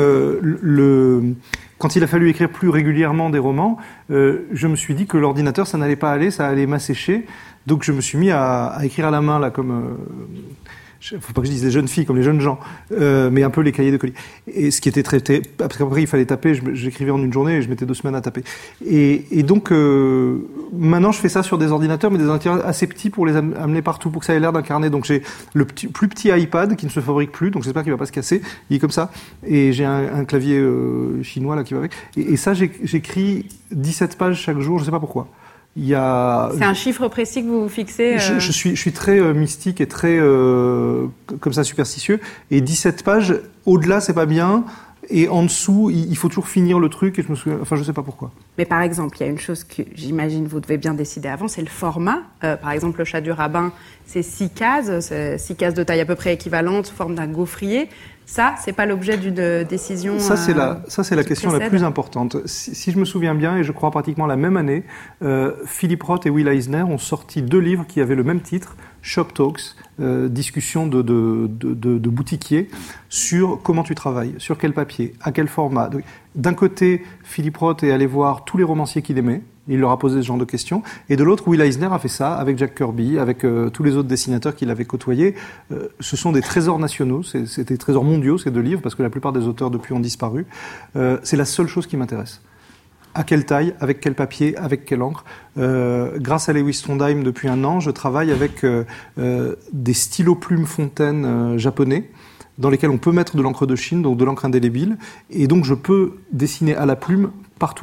quand il a fallu écrire plus régulièrement des romans, je me suis dit que l'ordinateur, ça n'allait pas aller, ça allait m'assécher. Donc, je me suis mis à écrire à la main, là, comme... faut pas que je dise les jeunes filles comme les jeunes gens, mais un peu les cahiers de colis. Et ce qui était traité, parce qu'après il fallait taper, j'écrivais en une journée et je mettais 2 semaines à taper. Et donc maintenant je fais ça sur des ordinateurs, mais des ordinateurs assez petits pour les amener partout, pour que ça ait l'air d'un carnet. Donc j'ai le plus petit iPad qui ne se fabrique plus, donc j'espère qu'il va pas se casser. Il est comme ça. Et j'ai un clavier chinois là qui va avec. Et ça j'écris 17 pages chaque jour, je sais pas pourquoi. C'est un chiffre précis que vous fixez Je suis très mystique et très comme ça superstitieux. Et 17 pages, au-delà c'est pas bien. Et en dessous, il faut toujours finir le truc. Et je sais pas pourquoi. Mais par exemple, il y a une chose que j'imagine vous devez bien décider avant, c'est le format. Par exemple, le chat du rabbin, c'est 6 cases, 6 cases de taille à peu près équivalente, forme d'un gaufrier. Ça, c'est pas l'objet d'une décision. Ça, c'est la question la plus importante. Si je me souviens bien, et je crois pratiquement la même année, Philippe Roth et Will Eisner ont sorti 2 livres qui avaient le même titre, Shop Talks, discussion de boutiquiers sur comment tu travailles, sur quel papier, à quel format. D'un côté, Philippe Roth est allé voir tous les romanciers qu'il aimait. Il leur a posé ce genre de questions. Et de l'autre, Will Eisner a fait ça avec Jack Kirby, avec tous les autres dessinateurs qu'il avait côtoyés. Ce sont des trésors nationaux, c'est des trésors mondiaux, ces 2 livres, parce que la plupart des auteurs depuis ont disparu. C'est la seule chose qui m'intéresse. À quelle taille, avec quel papier, avec quelle encre. Grâce à Lewis Trondheim, depuis 1 an, je travaille avec des stylos plumes Fontaine japonais, dans lesquels on peut mettre de l'encre de Chine, donc de l'encre indélébile. Et donc je peux dessiner à la plume partout.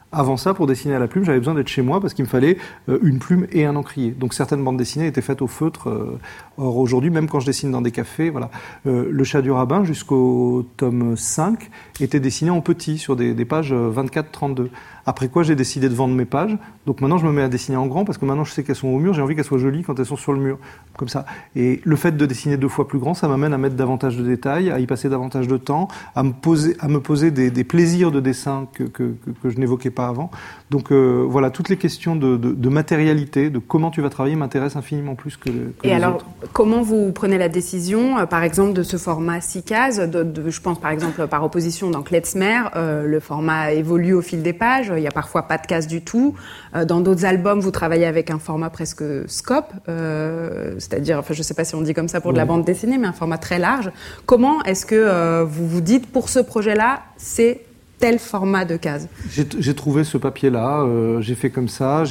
Avant ça, pour dessiner à la plume, j'avais besoin d'être chez moi parce qu'il me fallait une plume et un encrier. Donc certaines bandes dessinées étaient faites au feutre. Or aujourd'hui, même quand je dessine dans des cafés, voilà, le Chat du rabbin jusqu'au tome 5 était dessiné en petit sur des pages 24-32. Après quoi, j'ai décidé de vendre mes pages. Donc maintenant, je me mets à dessiner en grand parce que maintenant, je sais qu'elles sont au mur. J'ai envie qu'elles soient jolies quand elles sont sur le mur, comme ça. Et le fait de dessiner 2 fois plus grand, ça m'amène à mettre davantage de détails, à y passer davantage de temps, à me poser des plaisirs de dessin que je n'évoquais pas avant. Donc voilà, toutes les questions de matérialité, de comment tu vas travailler m'intéressent infiniment plus que les alors, autres. Comment vous prenez la décision, par exemple, de ce format 6 cases je pense par exemple par opposition dans Klezmer, le format évolue au fil des pages, il n'y a parfois pas de cases du tout. Dans d'autres albums, vous travaillez avec un format presque scope, c'est-à-dire, enfin, je ne sais pas si on dit comme ça pour de la bande dessinée, mais un format très large. Comment est-ce que vous vous dites, pour ce projet-là, c'est tel format de case? J'ai trouvé ce papier-là, j'ai fait comme ça.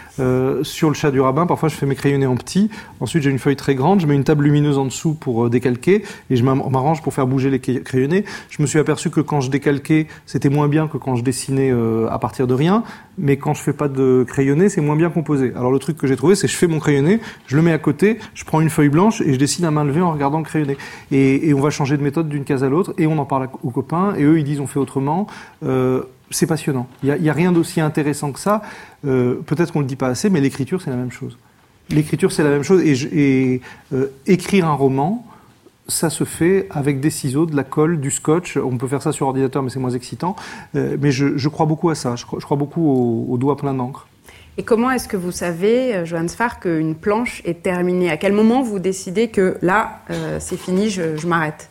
Sur le Chat du rabbin, parfois je fais mes crayonnés en petit. Ensuite, j'ai une feuille très grande, je mets une table lumineuse en dessous pour décalquer et je m'arrange pour faire bouger les crayonnés. Je me suis aperçu que quand je décalquais, c'était moins bien que quand je dessinais à partir de rien. Mais quand je fais pas de crayonné, c'est moins bien composé. Alors le truc que j'ai trouvé, c'est je fais mon crayonné, je le mets à côté, je prends une feuille blanche et je dessine à main levée en regardant le crayonné. Et on va changer de méthode d'une case à l'autre et on en parle aux copains et eux ils disent on fait autrement. C'est passionnant. Il y a rien d'aussi intéressant que ça. Peut-être qu'on le dit pas assez, mais l'écriture c'est la même chose. L'écriture c'est la même chose et écrire un roman, ça se fait avec des ciseaux, de la colle, du scotch. On peut faire ça sur ordinateur, mais c'est moins excitant. Mais je crois beaucoup à ça. Je crois beaucoup au doigt plein d'encre. Et comment est-ce que vous savez, Johan Sfar, qu'une planche est terminée? À quel moment vous décidez que là, c'est fini, je m'arrête?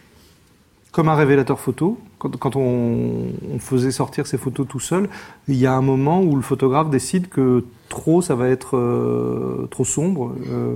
Comme un révélateur photo, quand on faisait sortir ces photos tout seul, il y a un moment où le photographe décide que ça va être trop sombre.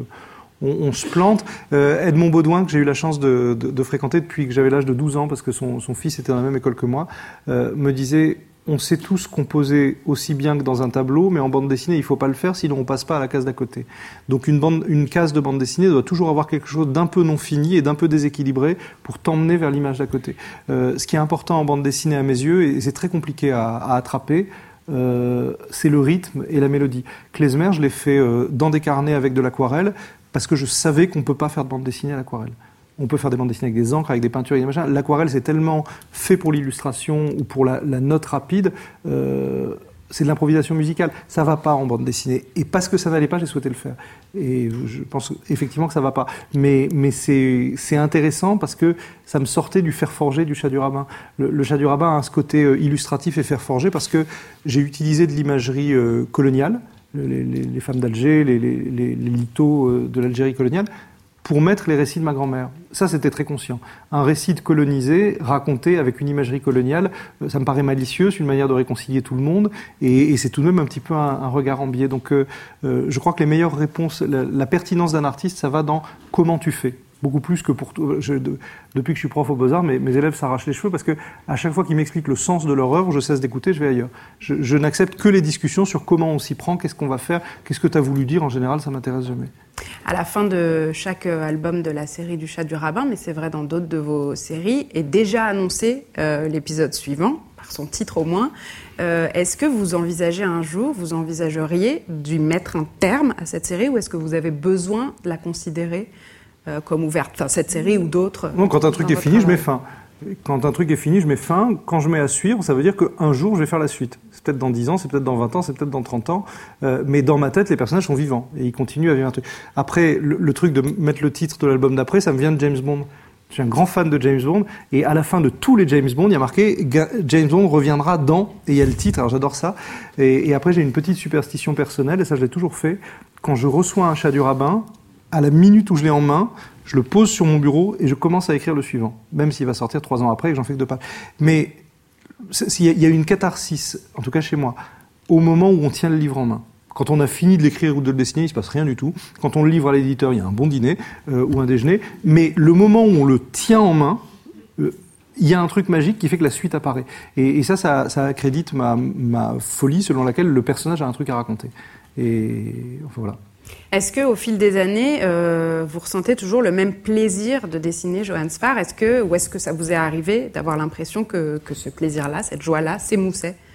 On se plante. Edmond Baudouin, que j'ai eu la chance de fréquenter depuis que j'avais l'âge de 12 ans, parce que son fils était dans la même école que moi, me disait « On sait tous composer aussi bien que dans un tableau, mais en bande dessinée, il ne faut pas le faire, sinon on ne passe pas à la case d'à côté. » Donc une case de bande dessinée doit toujours avoir quelque chose d'un peu non fini et d'un peu déséquilibré pour t'emmener vers l'image d'à côté. Ce qui est important en bande dessinée à mes yeux, et c'est très compliqué à attraper, c'est le rythme et la mélodie. Klezmer, je l'ai fait dans des carnets avec de l'aquarelle, parce que je savais qu'on ne peut pas faire de bande dessinée à l'aquarelle. On peut faire des bandes dessinées avec des encres, avec des peintures, avec des machins. L'aquarelle, c'est tellement fait pour l'illustration ou pour la note rapide, c'est de l'improvisation musicale. Ça va pas en bande dessinée. Et parce que ça n'allait pas, j'ai souhaité le faire. Et je pense effectivement que ça va pas. Mais c'est intéressant parce que ça me sortait du fer forgé du Chat du rabbin. Le Chat du rabbin a ce côté illustratif et fer forgé parce que j'ai utilisé de l'imagerie coloniale, les femmes d'Alger, les lithos de l'Algérie coloniale, pour mettre les récits de ma grand-mère. Ça, c'était très conscient. Un récit de colonisé, raconté avec une imagerie coloniale, ça me paraît malicieux, c'est une manière de réconcilier tout le monde, et c'est tout de même un petit peu un regard en biais. Donc, je crois que les meilleures réponses, la pertinence d'un artiste, ça va dans comment tu fais. Beaucoup plus que pour tout. Depuis que je suis prof aux Beaux-Arts, mes élèves s'arrachent les cheveux parce que à chaque fois qu'ils m'expliquent le sens de leur œuvre, je cesse d'écouter, je vais ailleurs. Je n'accepte que les discussions sur comment on s'y prend, qu'est-ce qu'on va faire, qu'est-ce que tu as voulu dire. En général, ça m'intéresse jamais. À la fin de chaque album de la série du Chat du rabbin, mais c'est vrai dans d'autres de vos séries, est déjà annoncé l'épisode suivant, par son titre au moins. Est-ce que vous envisageriez d'y mettre un terme à cette série, ou est-ce que vous avez besoin de la considérer comme ouverte, enfin cette série ou d'autres? Non, quand un truc est fini, je mets fin. Quand un truc est fini, je mets fin. Quand je mets à suivre, ça veut dire qu'un jour, je vais faire la suite. C'est peut-être dans 10 ans, c'est peut-être dans 20 ans, c'est peut-être dans 30 ans. Mais dans ma tête, les personnages sont vivants. Et ils continuent à vivre un truc. Après, le truc de mettre le titre de l'album d'après, ça me vient de James Bond. Je suis un grand fan de James Bond. Et à la fin de tous les James Bond, il y a marqué James Bond reviendra dans... Et il y a le titre, alors j'adore ça. Et après, j'ai une petite superstition personnelle, et ça, je l'ai toujours fait. Quand je reçois un Chat du rabbin, à la minute où je l'ai en main, je le pose sur mon bureau et je commence à écrire le suivant, même s'il va sortir 3 ans après et que j'en fais que 2 pages. Mais il y a une catharsis, en tout cas chez moi, au moment où on tient le livre en main. Quand on a fini de l'écrire ou de le dessiner, il ne se passe rien du tout. Quand on le livre à l'éditeur, il y a un bon dîner ou un déjeuner. Mais le moment où on le tient en main, il y a un truc magique qui fait que la suite apparaît. Et ça accrédite ma folie selon laquelle le personnage a un truc à raconter. Et enfin, voilà. Est-ce qu'au fil des années, vous ressentez toujours le même plaisir de dessiner Johan Sfar? Ou est-ce que ça vous est arrivé d'avoir l'impression que ce plaisir-là, cette joie-là, s'émoussait?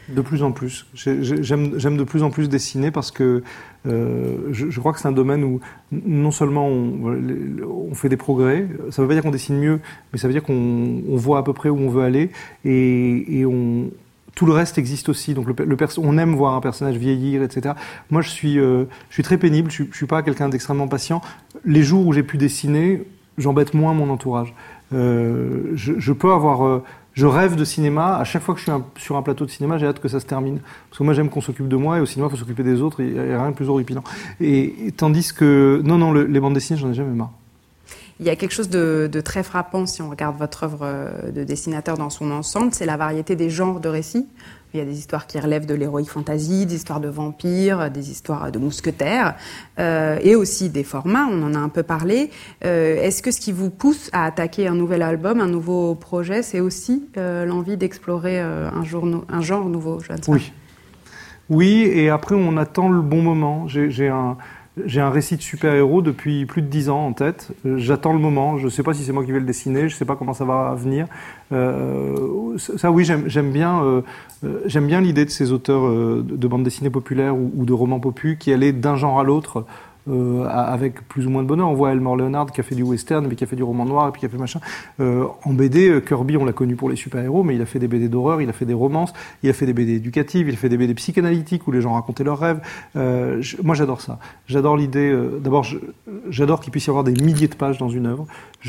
De plus en plus. J'aime de plus en plus dessiner parce que je crois que c'est un domaine où non seulement on fait des progrès, ça ne veut pas dire qu'on dessine mieux, mais ça veut dire qu'on voit à peu près où on veut aller et tout le reste existe aussi. Donc on aime voir un personnage vieillir, etc. Moi, je suis très pénible, je suis pas quelqu'un d'extrêmement patient. Les jours où j'ai pu dessiner, j'embête moins mon entourage. Je peux avoir... Je rêve de cinéma. À chaque fois que je suis sur un plateau de cinéma, j'ai hâte que ça se termine. Parce que moi, j'aime qu'on s'occupe de moi, et au cinéma, il faut s'occuper des autres. Il n'y a rien de plus horripilant. Et tandis que... Non, les bandes dessinées, j'en ai jamais marre. Il y a quelque chose de très frappant, si on regarde votre œuvre de dessinateur dans son ensemble, c'est la variété des genres de récits. Il y a des histoires qui relèvent de l'héroïque fantasy, des histoires de vampires, des histoires de mousquetaires, et aussi des formats, on en a un peu parlé. Est-ce que ce qui vous pousse à attaquer un nouvel album, un nouveau projet, c'est aussi l'envie d'explorer un genre nouveau, Johann Sfar ? Oui, et après on attend le bon moment. J'ai un récit de super-héros depuis plus de 10 ans en tête. J'attends le moment. Je ne sais pas si c'est moi qui vais le dessiner. Je ne sais pas comment ça va venir. Ça, oui, j'aime bien l'idée de ces auteurs de bandes dessinées populaires ou de romans popus qui allaient d'un genre à l'autre avec plus ou moins de bonheur. On voit Elmore Leonard qui a fait du western, mais qui a fait du roman noir et puis qui a fait machin. En BD, Kirby, on l'a connu pour les super-héros, mais il a fait des BD d'horreur, il a fait des romances, il a fait des BD éducatives, il a fait des BD psychanalytiques où les gens racontaient leurs rêves. Moi, j'adore ça. J'adore l'idée... D'abord, j'adore qu'il puisse y avoir des milliers de pages dans une œuvre.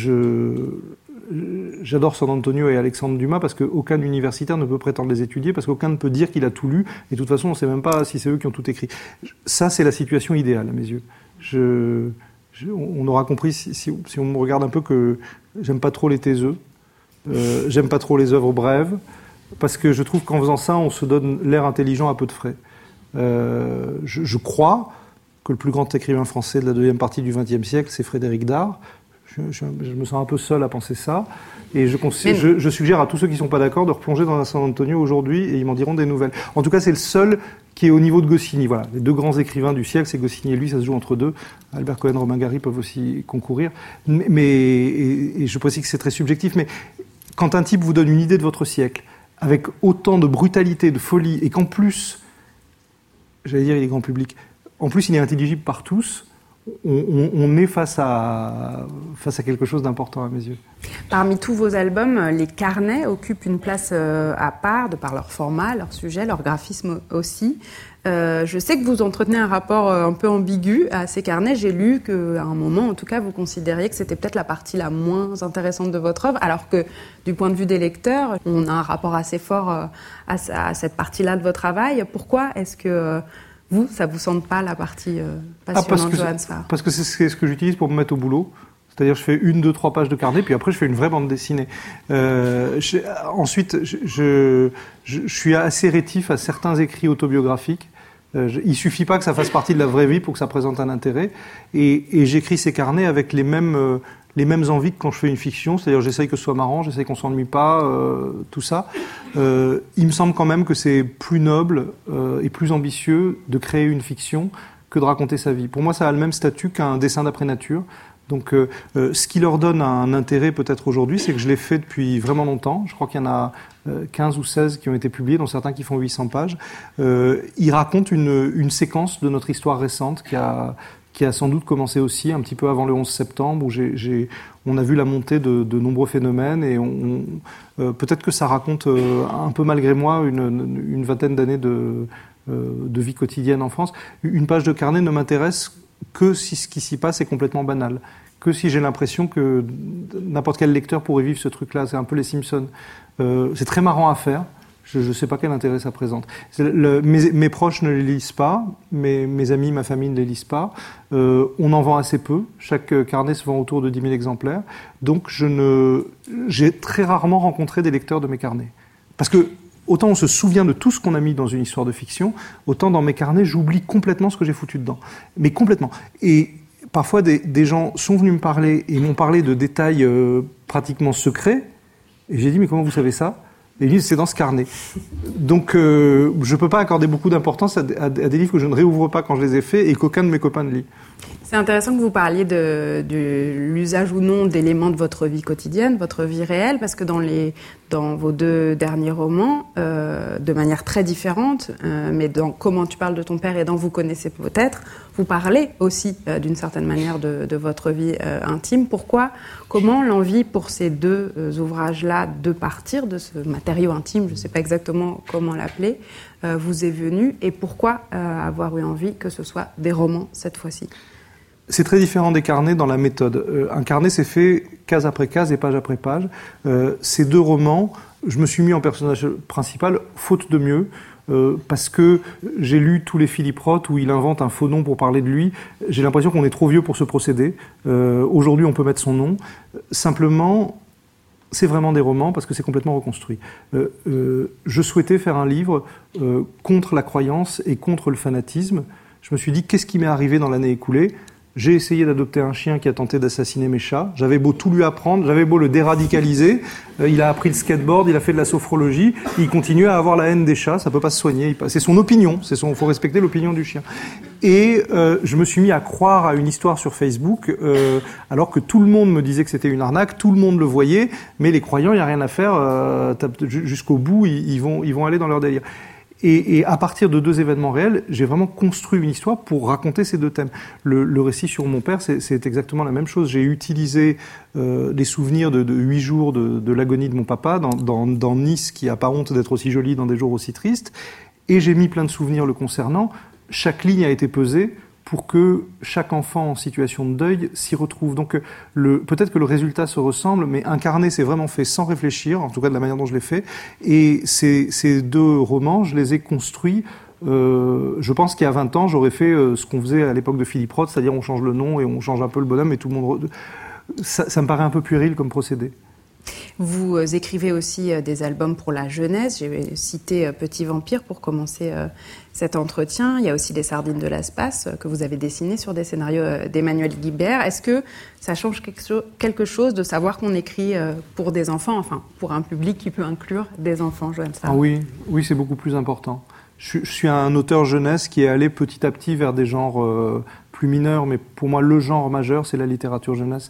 J'adore San Antonio et Alexandre Dumas parce qu'aucun universitaire ne peut prétendre les étudier, parce qu'aucun ne peut dire qu'il a tout lu, et de toute façon, on ne sait même pas si c'est eux qui ont tout écrit. Ça, c'est la situation idéale, à mes yeux. On aura compris, si on me regarde un peu, que j'aime pas trop les taiseux, j'aime pas trop les œuvres brèves, parce que je trouve qu'en faisant ça, on se donne l'air intelligent à peu de frais. Je crois que le plus grand écrivain français de la deuxième partie du XXe siècle, c'est Frédéric Dard. Je me sens un peu seul à penser ça, et je suggère à tous ceux qui ne sont pas d'accord de replonger dans un San Antonio aujourd'hui, et ils m'en diront des nouvelles. En tout cas, c'est le seul qui est au niveau de Goscinny. Voilà, les deux grands écrivains du siècle, c'est Goscinny et lui, ça se joue entre deux. Albert Cohen, Romain Gary peuvent aussi concourir, et je précise que c'est très subjectif, mais quand un type vous donne une idée de votre siècle, avec autant de brutalité, de folie, et qu'en plus, j'allais dire il est grand public, en plus il est intelligible par tous, on est face à quelque chose d'important à mes yeux. Parmi tous vos albums, les carnets occupent une place à part, de par leur format, leur sujet, leur graphisme aussi. Je sais que vous entretenez un rapport un peu ambigu à ces carnets. J'ai lu qu'à un moment, en tout cas, vous considériez que c'était peut-être la partie la moins intéressante de votre œuvre, alors que du point de vue des lecteurs, on a un rapport assez fort à cette partie-là de votre travail. Pourquoi est-ce que... ça vous semble pas la partie passionnante de Johann Sfar ? Parce que c'est ce que j'utilise pour me mettre au boulot. C'est-à-dire, je fais 1, 2, 3 pages de carnet, puis après, je fais une vraie bande dessinée. Ensuite, je suis assez rétif à certains écrits autobiographiques. Il suffit pas que ça fasse partie de la vraie vie pour que ça présente un intérêt. Et j'écris ces carnets avec les mêmes envies que quand je fais une fiction. C'est-à-dire, j'essaye que ce soit marrant, j'essaye qu'on s'ennuie pas, tout ça. Il me semble quand même que c'est plus noble et plus ambitieux de créer une fiction que de raconter sa vie. Pour moi, ça a le même statut qu'un dessin d'après nature. Donc, ce qui leur donne un intérêt peut-être aujourd'hui, c'est que je l'ai fait depuis vraiment longtemps. Je crois qu'il y en a 15 ou 16 qui ont été publiés, dont certains qui font 800 pages. Ils racontent une séquence de notre histoire récente qui a sans doute commencé aussi un petit peu avant le 11 septembre, où on a vu la montée de nombreux phénomènes, et peut-être que ça raconte un peu malgré moi une vingtaine d'années de vie quotidienne en France. Une page de carnet ne m'intéresse que si ce qui s'y passe est complètement banal, que si j'ai l'impression que n'importe quel lecteur pourrait vivre ce truc-là. C'est un peu les Simpsons. C'est très marrant à faire. Je ne sais pas quel intérêt ça présente. Mes proches ne les lisent pas, mes amis, ma famille ne les lisent pas. On en vend assez peu. Chaque carnet se vend autour de 10 000 exemplaires. Donc j'ai très rarement rencontré des lecteurs de mes carnets. Parce que autant on se souvient de tout ce qu'on a mis dans une histoire de fiction, autant dans mes carnets, j'oublie complètement ce que j'ai foutu dedans. Mais complètement. Et parfois, des gens sont venus me parler et m'ont parlé de détails pratiquement secrets. Et j'ai dit, mais comment vous savez ça ? Et ils disent, c'est dans ce carnet. Donc, je ne peux pas accorder beaucoup d'importance à des livres que je ne réouvre pas quand je les ai faits et qu'aucun de mes copains ne lit. C'est intéressant que vous parliez de l'usage ou non d'éléments de votre vie quotidienne, votre vie réelle, parce que dans vos 2 derniers romans, de manière très différente, mais dans Comment tu parles de ton père et dans Vous connaissez peut-être, vous parlez aussi d'une certaine manière de votre vie intime. Comment l'envie pour ces 2 ouvrages-là de partir de ce matériau intime, je ne sais pas exactement comment l'appeler, vous est venue, et pourquoi avoir eu envie que ce soit des romans cette fois-ci? C'est très différent des carnets dans la méthode. Un carnet, c'est fait case après case et page après page. Ces 2 romans, je me suis mis en personnage principal, faute de mieux, parce que j'ai lu tous les Philippe Roth où il invente un faux nom pour parler de lui. J'ai l'impression qu'on est trop vieux pour ce procédé. Aujourd'hui, on peut mettre son nom. Simplement, c'est vraiment des romans parce que c'est complètement reconstruit. Je souhaitais faire un livre contre la croyance et contre le fanatisme. Je me suis dit, qu'est-ce qui m'est arrivé dans l'année écoulée ? J'ai essayé d'adopter un chien qui a tenté d'assassiner mes chats. J'avais beau tout lui apprendre, j'avais beau le déradicaliser. Il a appris le skateboard, il a fait de la sophrologie. Il continue à avoir la haine des chats, ça peut pas se soigner. C'est son opinion, faut respecter l'opinion du chien. Et je me suis mis à croire à une histoire sur Facebook, alors que tout le monde me disait que c'était une arnaque, tout le monde le voyait, mais les croyants, il n'y a rien à faire. Jusqu'au bout, ils vont aller dans leur délire. Et à partir de 2 événements réels, j'ai vraiment construit une histoire pour raconter ces 2 thèmes. Le récit sur mon père, c'est exactement la même chose. J'ai utilisé les souvenirs de 8 jours de l'agonie de mon papa dans Nice, qui n'a pas honte d'être aussi jolie dans des jours aussi tristes. Et j'ai mis plein de souvenirs le concernant. Chaque ligne a été pesée pour que chaque enfant en situation de deuil s'y retrouve. Donc peut-être que le résultat se ressemble, mais un carnet, c'est vraiment fait sans réfléchir, en tout cas de la manière dont je l'ai fait. Et ces 2 romans, je les ai construits. Je pense qu'il y a 20 ans, j'aurais fait ce qu'on faisait à l'époque de Philippe Roth, c'est-à-dire on change le nom et on change un peu le bonhomme et tout le monde... Ça me paraît un peu puéril comme procédé. Vous écrivez aussi des albums pour la jeunesse. J'ai cité Petit Vampire pour commencer cet entretien. Il y a aussi Les Sardines de l'espace que vous avez dessiné sur des scénarios d'Emmanuel Guibert. Est-ce que ça change quelque chose de savoir qu'on écrit pour des enfants, enfin pour un public qui peut inclure des enfants, Joanne Sfar? Oui, c'est beaucoup plus important. Je suis un auteur jeunesse qui est allé petit à petit vers des genres plus mineurs, mais pour moi, le genre majeur, c'est la littérature jeunesse.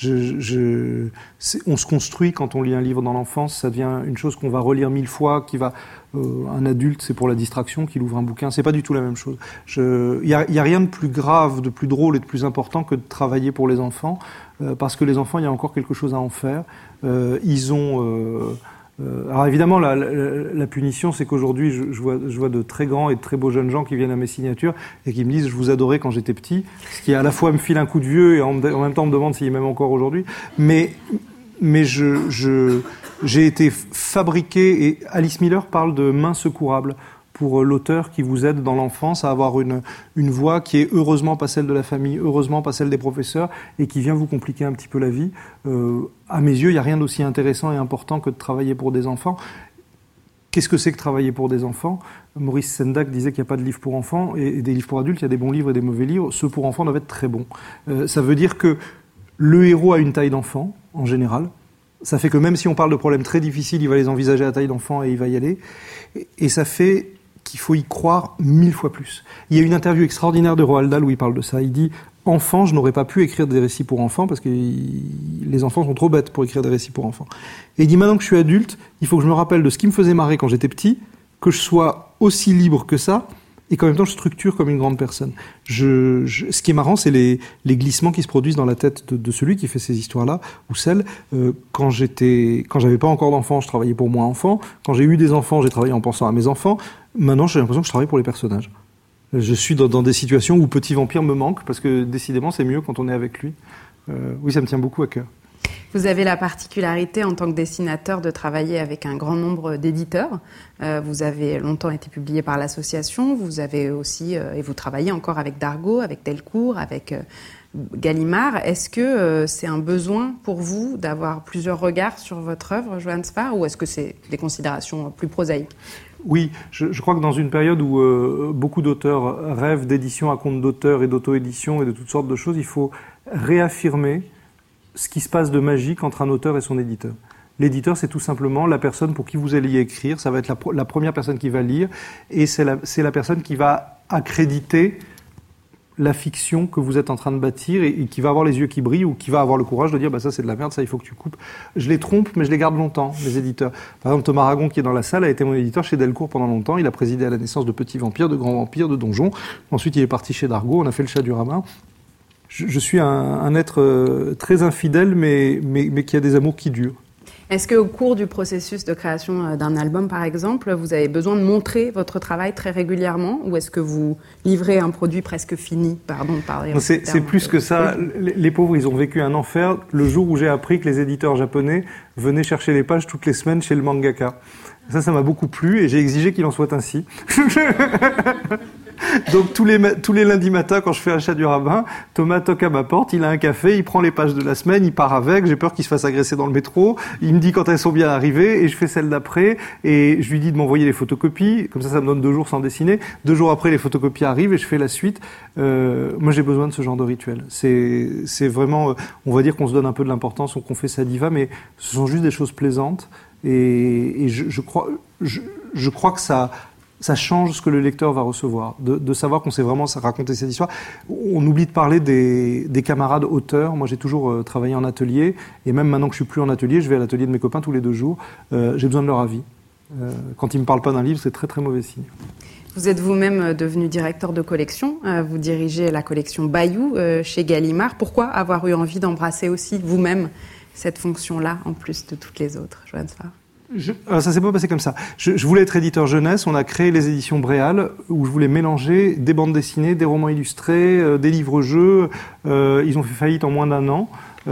On se construit quand on lit un livre dans l'enfance, ça devient une chose qu'on va relire 1000 fois, un adulte, c'est pour la distraction qu'il ouvre un bouquin, c'est pas du tout la même chose. Il y a rien de plus grave, de plus drôle et de plus important que de travailler pour les enfants, parce que les enfants, il y a encore quelque chose à en faire. Alors évidemment, la punition, c'est qu'aujourd'hui, je vois de très grands et de très beaux jeunes gens qui viennent à mes signatures et qui me disent « je vous adorais quand j'étais petit », ce qui à la fois me file un coup de vieux et en même temps me demande s'ils m'aiment encore aujourd'hui. Mais j'ai été fabriqué, et Alice Miller parle de main secourable pour l'auteur qui vous aide dans l'enfance à avoir une voix qui est heureusement pas celle de la famille, heureusement pas celle des professeurs, et qui vient vous compliquer un petit peu la vie. À mes yeux, il n'y a rien d'aussi intéressant et important que de travailler pour des enfants. Qu'est-ce que c'est que travailler pour des enfants ? Maurice Sendak disait qu'il n'y a pas de livres pour enfants et des livres pour adultes, il y a des bons livres et des mauvais livres. Ceux pour enfants doivent être très bons. Ça veut dire que le héros a une taille d'enfant, en général. Ça fait que même si on parle de problèmes très difficiles, il va les envisager à taille d'enfant et il va y aller. Et ça fait qu'il faut y croire 1000 fois plus. Il y a une interview extraordinaire de Roald Dahl où il parle de ça. Il dit « Enfant, je n'aurais pas pu écrire des récits pour enfants parce que les enfants sont trop bêtes pour écrire des récits pour enfants. » Et il dit « Maintenant que je suis adulte, il faut que je me rappelle de ce qui me faisait marrer quand j'étais petit, que je sois aussi libre que ça, et qu'en même temps je structure comme une grande personne. » Ce qui est marrant, c'est les glissements qui se produisent dans la tête de celui qui fait ces histoires-là, ou celle. Quand j'avais pas encore d'enfants, je travaillais pour moi enfant. Quand j'ai eu des enfants, j'ai travaillé en pensant à mes enfants. Maintenant, j'ai l'impression que je travaille pour les personnages. Je suis dans des situations où Petit Vampire me manque, parce que décidément, c'est mieux quand on est avec lui. Oui, ça me tient beaucoup à cœur. Vous avez la particularité, en tant que dessinateur, de travailler avec un grand nombre d'éditeurs. Vous avez longtemps été publié par l'association. Vous avez aussi, et vous travaillez encore avec Dargaud, avec Delcourt, avec Gallimard. Est-ce que c'est un besoin pour vous d'avoir plusieurs regards sur votre œuvre, Joanne Sfar, ou est-ce que c'est des considérations plus prosaïques ? Oui, je crois que dans une période où beaucoup d'auteurs rêvent d'édition à compte d'auteur et d'auto-édition et de toutes sortes de choses, il faut réaffirmer ce qui se passe de magique entre un auteur et son éditeur. L'éditeur, c'est tout simplement la personne pour qui vous alliez écrire, ça va être la première personne qui va lire, et c'est la personne qui va accréditer la fiction que vous êtes en train de bâtir et qui va avoir les yeux qui brillent ou qui va avoir le courage de dire ça c'est de la merde, ça il faut que tu coupes. Je les trompe, mais je les garde longtemps, les éditeurs. Par exemple, Thomas Aragon, qui est dans la salle, a été mon éditeur chez Delcourt pendant longtemps. Il a présidé à la naissance de Petits Vampires, de Grands Vampires, de Donjons. Ensuite, il est parti chez Dargaud, on a fait le Chat du Rabbin. Je suis un être très infidèle, mais qui a des amours qui durent. Est-ce qu'au cours du processus de création d'un album, par exemple, vous avez besoin de montrer votre travail très régulièrement, ou est-ce que vous livrez un produit presque fini? C'est plus que ça. Les pauvres, ils ont vécu un enfer le jour où j'ai appris que les éditeurs japonais venaient chercher les pages toutes les semaines chez le mangaka. Ça m'a beaucoup plu et j'ai exigé qu'il en soit ainsi. Donc tous les lundis matins, quand je fais un Chat du Rabbin, Thomas toque à ma porte, il a un café, il prend les pages de la semaine, il part avec, j'ai peur qu'il se fasse agresser dans le métro, il me dit quand elles sont bien arrivées, et je fais celle d'après, et je lui dis de m'envoyer les photocopies, comme ça me donne 2 jours sans dessiner. 2 jours après, les photocopies arrivent et je fais la suite. Moi j'ai besoin de ce genre de rituel. C'est vraiment, on va dire qu'on se donne un peu de l'importance, qu'on fait sa diva, mais ce sont juste des choses plaisantes, et je crois que ça change ce que le lecteur va recevoir, de savoir qu'on sait vraiment raconter cette histoire. On oublie de parler des camarades auteurs. Moi, j'ai toujours travaillé en atelier, et même maintenant que je suis plus en atelier, je vais à l'atelier de mes copains tous les 2 jours. J'ai besoin de leur avis. Quand ils me parlent pas d'un livre, c'est très très mauvais signe. Vous êtes vous-même devenu directeur de collection. Vous dirigez la collection Bayou chez Gallimard. Pourquoi avoir eu envie d'embrasser aussi vous-même cette fonction-là, en plus de toutes les autres, Johann Sfar? Ça s'est pas passé comme ça. Je voulais être éditeur jeunesse. On a créé les éditions Bréal, où je voulais mélanger des bandes dessinées, des romans illustrés, des livres-jeux. Ils ont fait faillite en moins d'1 an.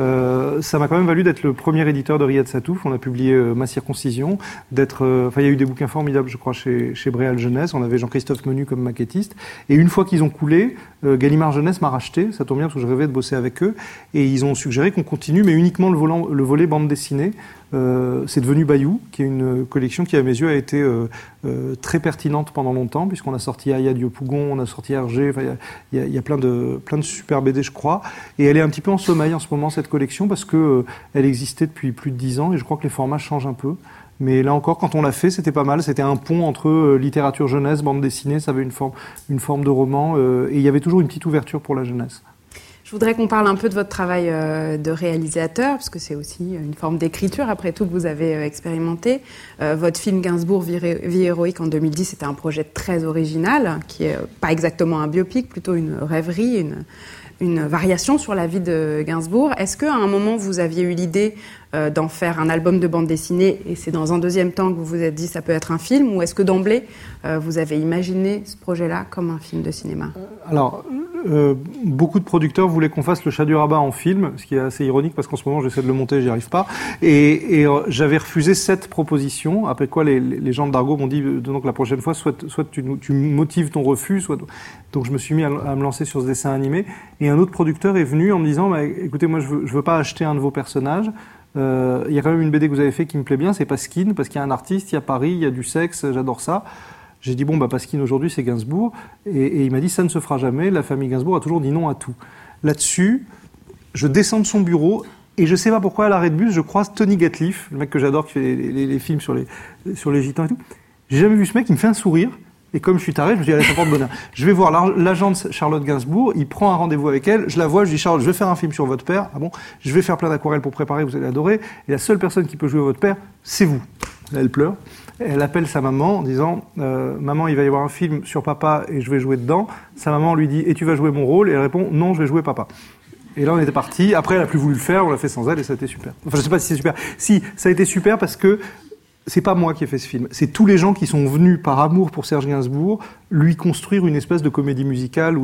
Ça m'a quand même valu d'être le premier éditeur de Riyad Satouf. On a publié Ma Circoncision. Il y a eu des bouquins formidables, je crois, chez Bréal Jeunesse. On avait Jean-Christophe Menu comme maquettiste. Et une fois qu'ils ont coulé, Gallimard Jeunesse m'a racheté. Ça tombe bien parce que je rêvais de bosser avec eux. Et ils ont suggéré qu'on continue, mais uniquement le volet bande dessinée. C'est devenu Bayou, qui est une collection qui, à mes yeux, a été très pertinente pendant longtemps, puisqu'on a sorti Aya Diopougon, on a sorti Hergé, il y a plein de super BD, je crois. Et elle est un petit peu en sommeil en ce moment, cette collection, parce que elle existait depuis plus de 10 ans, et je crois que les formats changent un peu. Mais là encore, quand on l'a fait, c'était pas mal. C'était un pont entre littérature jeunesse, bande dessinée, ça avait une forme de roman, et il y avait toujours une petite ouverture pour la jeunesse. Je voudrais qu'on parle un peu de votre travail de réalisateur, parce que c'est aussi une forme d'écriture, après tout, que vous avez expérimenté. Votre film Gainsbourg, Vie héroïque, en 2010, c'était un projet très original, qui est pas exactement un biopic, plutôt une rêverie, une variation sur la vie de Gainsbourg. Est-ce qu'à un moment, vous aviez eu l'idée d'en faire un album de bande dessinée, et c'est dans un deuxième temps que vous vous êtes dit ça peut être un film, ou est-ce que d'emblée, vous avez imaginé ce projet-là comme un film de cinéma? Alors, beaucoup de producteurs voulaient qu'on fasse le Chat du Rabbin en film, ce qui est assez ironique parce qu'en ce moment j'essaie de le monter et j'y arrive pas. Et j'avais refusé 7 propositions, après quoi les gens de Dargaud m'ont dit donc la prochaine fois, soit tu motives ton refus, soit... Donc je me suis mis à me lancer sur ce dessin animé. Et un autre producteur est venu en me disant écoutez, moi je veux pas acheter un de vos personnages. Il y a quand même une BD que vous avez fait qui me plaît bien, c'est Pasquine, parce qu'il y a un artiste, il y a Paris, il y a du sexe, j'adore ça. J'ai dit Pasquine aujourd'hui c'est Gainsbourg, et il m'a dit ça ne se fera jamais, la famille Gainsbourg a toujours dit non à tout. Là-dessus, je descends de son bureau, et je sais pas pourquoi à l'arrêt de bus, je croise Tony Gatliff, le mec que j'adore, qui fait les films sur les gitans et tout. J'ai jamais vu ce mec, il me fait un sourire, et comme je suis taré, je me dis allez, ça porte bonheur. Je vais voir l'agente Charlotte Gainsbourg, il prend un rendez-vous avec elle, je la vois, je dis Charlotte, je vais faire un film sur votre père, ah bon, je vais faire plein d'aquarelles pour préparer, vous allez adorer, et la seule personne qui peut jouer votre père, c'est vous. Là, elle pleure. Elle appelle sa maman en disant maman, il va y avoir un film sur papa et je vais jouer dedans. Sa maman lui dit et tu vas jouer mon rôle? Et elle répond non, je vais jouer papa. Et là on était parti. Après elle a plus voulu le faire, on l'a fait sans elle et ça a été super. Enfin je sais pas si c'est super. Si, ça a été super parce que c'est pas moi qui ai fait ce film. C'est tous les gens qui sont venus par amour pour Serge Gainsbourg lui construire une espèce de comédie musicale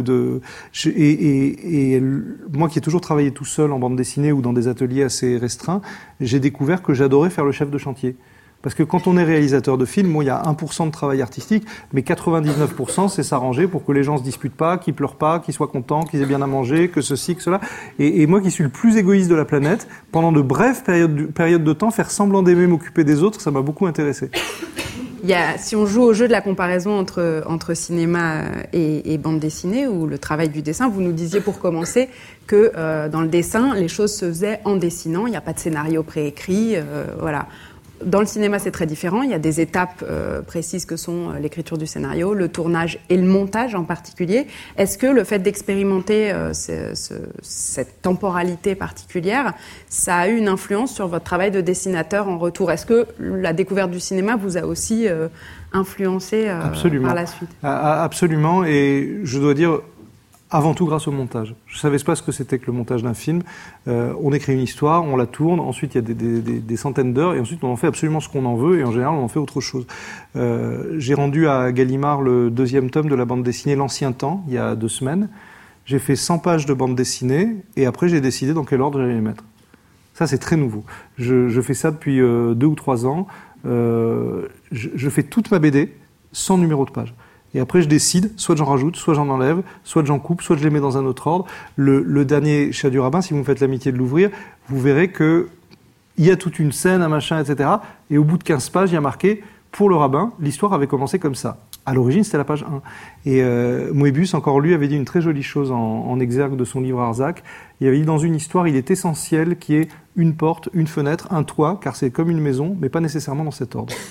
et moi qui ai toujours travaillé tout seul en bande dessinée ou dans des ateliers assez restreints, j'ai découvert que j'adorais faire le chef de chantier. Parce que quand on est réalisateur de film, il y a 1% de travail artistique, mais 99% c'est s'arranger pour que les gens se disputent pas, qu'ils pleurent pas, qu'ils soient contents, qu'ils aient bien à manger, que ceci, que cela. Et moi qui suis le plus égoïste de la planète, pendant de brèves périodes de temps, faire semblant d'aimer m'occuper des autres, ça m'a beaucoup intéressé. Si on joue au jeu de la comparaison entre cinéma et bande dessinée, ou le travail du dessin, vous nous disiez pour commencer que dans le dessin, les choses se faisaient en dessinant, il n'y a pas de scénario préécrit, voilà. Dans le cinéma, c'est très différent. Il y a des étapes précises que sont l'écriture du scénario, le tournage et le montage en particulier. Est-ce que le fait d'expérimenter cette temporalité particulière, ça a eu une influence sur votre travail de dessinateur en retour? Est-ce que la découverte du cinéma vous a aussi influencé par la suite? Absolument. Et je dois dire, avant tout grâce au montage. Je ne savais pas ce que c'était que le montage d'un film. On écrit une histoire, on la tourne, ensuite il y a des centaines d'heures, et ensuite on en fait absolument ce qu'on en veut, et en général on en fait autre chose. J'ai rendu à Gallimard le 2e tome de la bande dessinée L'Ancien Temps, il y a 2 semaines. J'ai fait 100 pages de bande dessinée, et après j'ai décidé dans quel ordre j'allais les mettre. Ça c'est très nouveau. Je fais ça depuis 2 ou 3 ans. Je fais toute ma BD sans numéro de page. Et après, je décide, soit j'en rajoute, soit j'en enlève, soit j'en coupe, soit je les mets dans un autre ordre. Le dernier Chat du Rabbin, si vous me faites l'amitié de l'ouvrir, vous verrez qu'il y a toute une scène, un machin, etc. Et au bout de 15 pages, il y a marqué « Pour le rabbin, l'histoire avait commencé comme ça ». À l'origine, c'était la page 1. Et Moebius, encore lui, avait dit une très jolie chose en exergue de son livre Arzac. Il avait dit, dans une histoire, il est essentiel qu'il y ait une porte, une fenêtre, un toit, car c'est comme une maison, mais pas nécessairement dans cet ordre.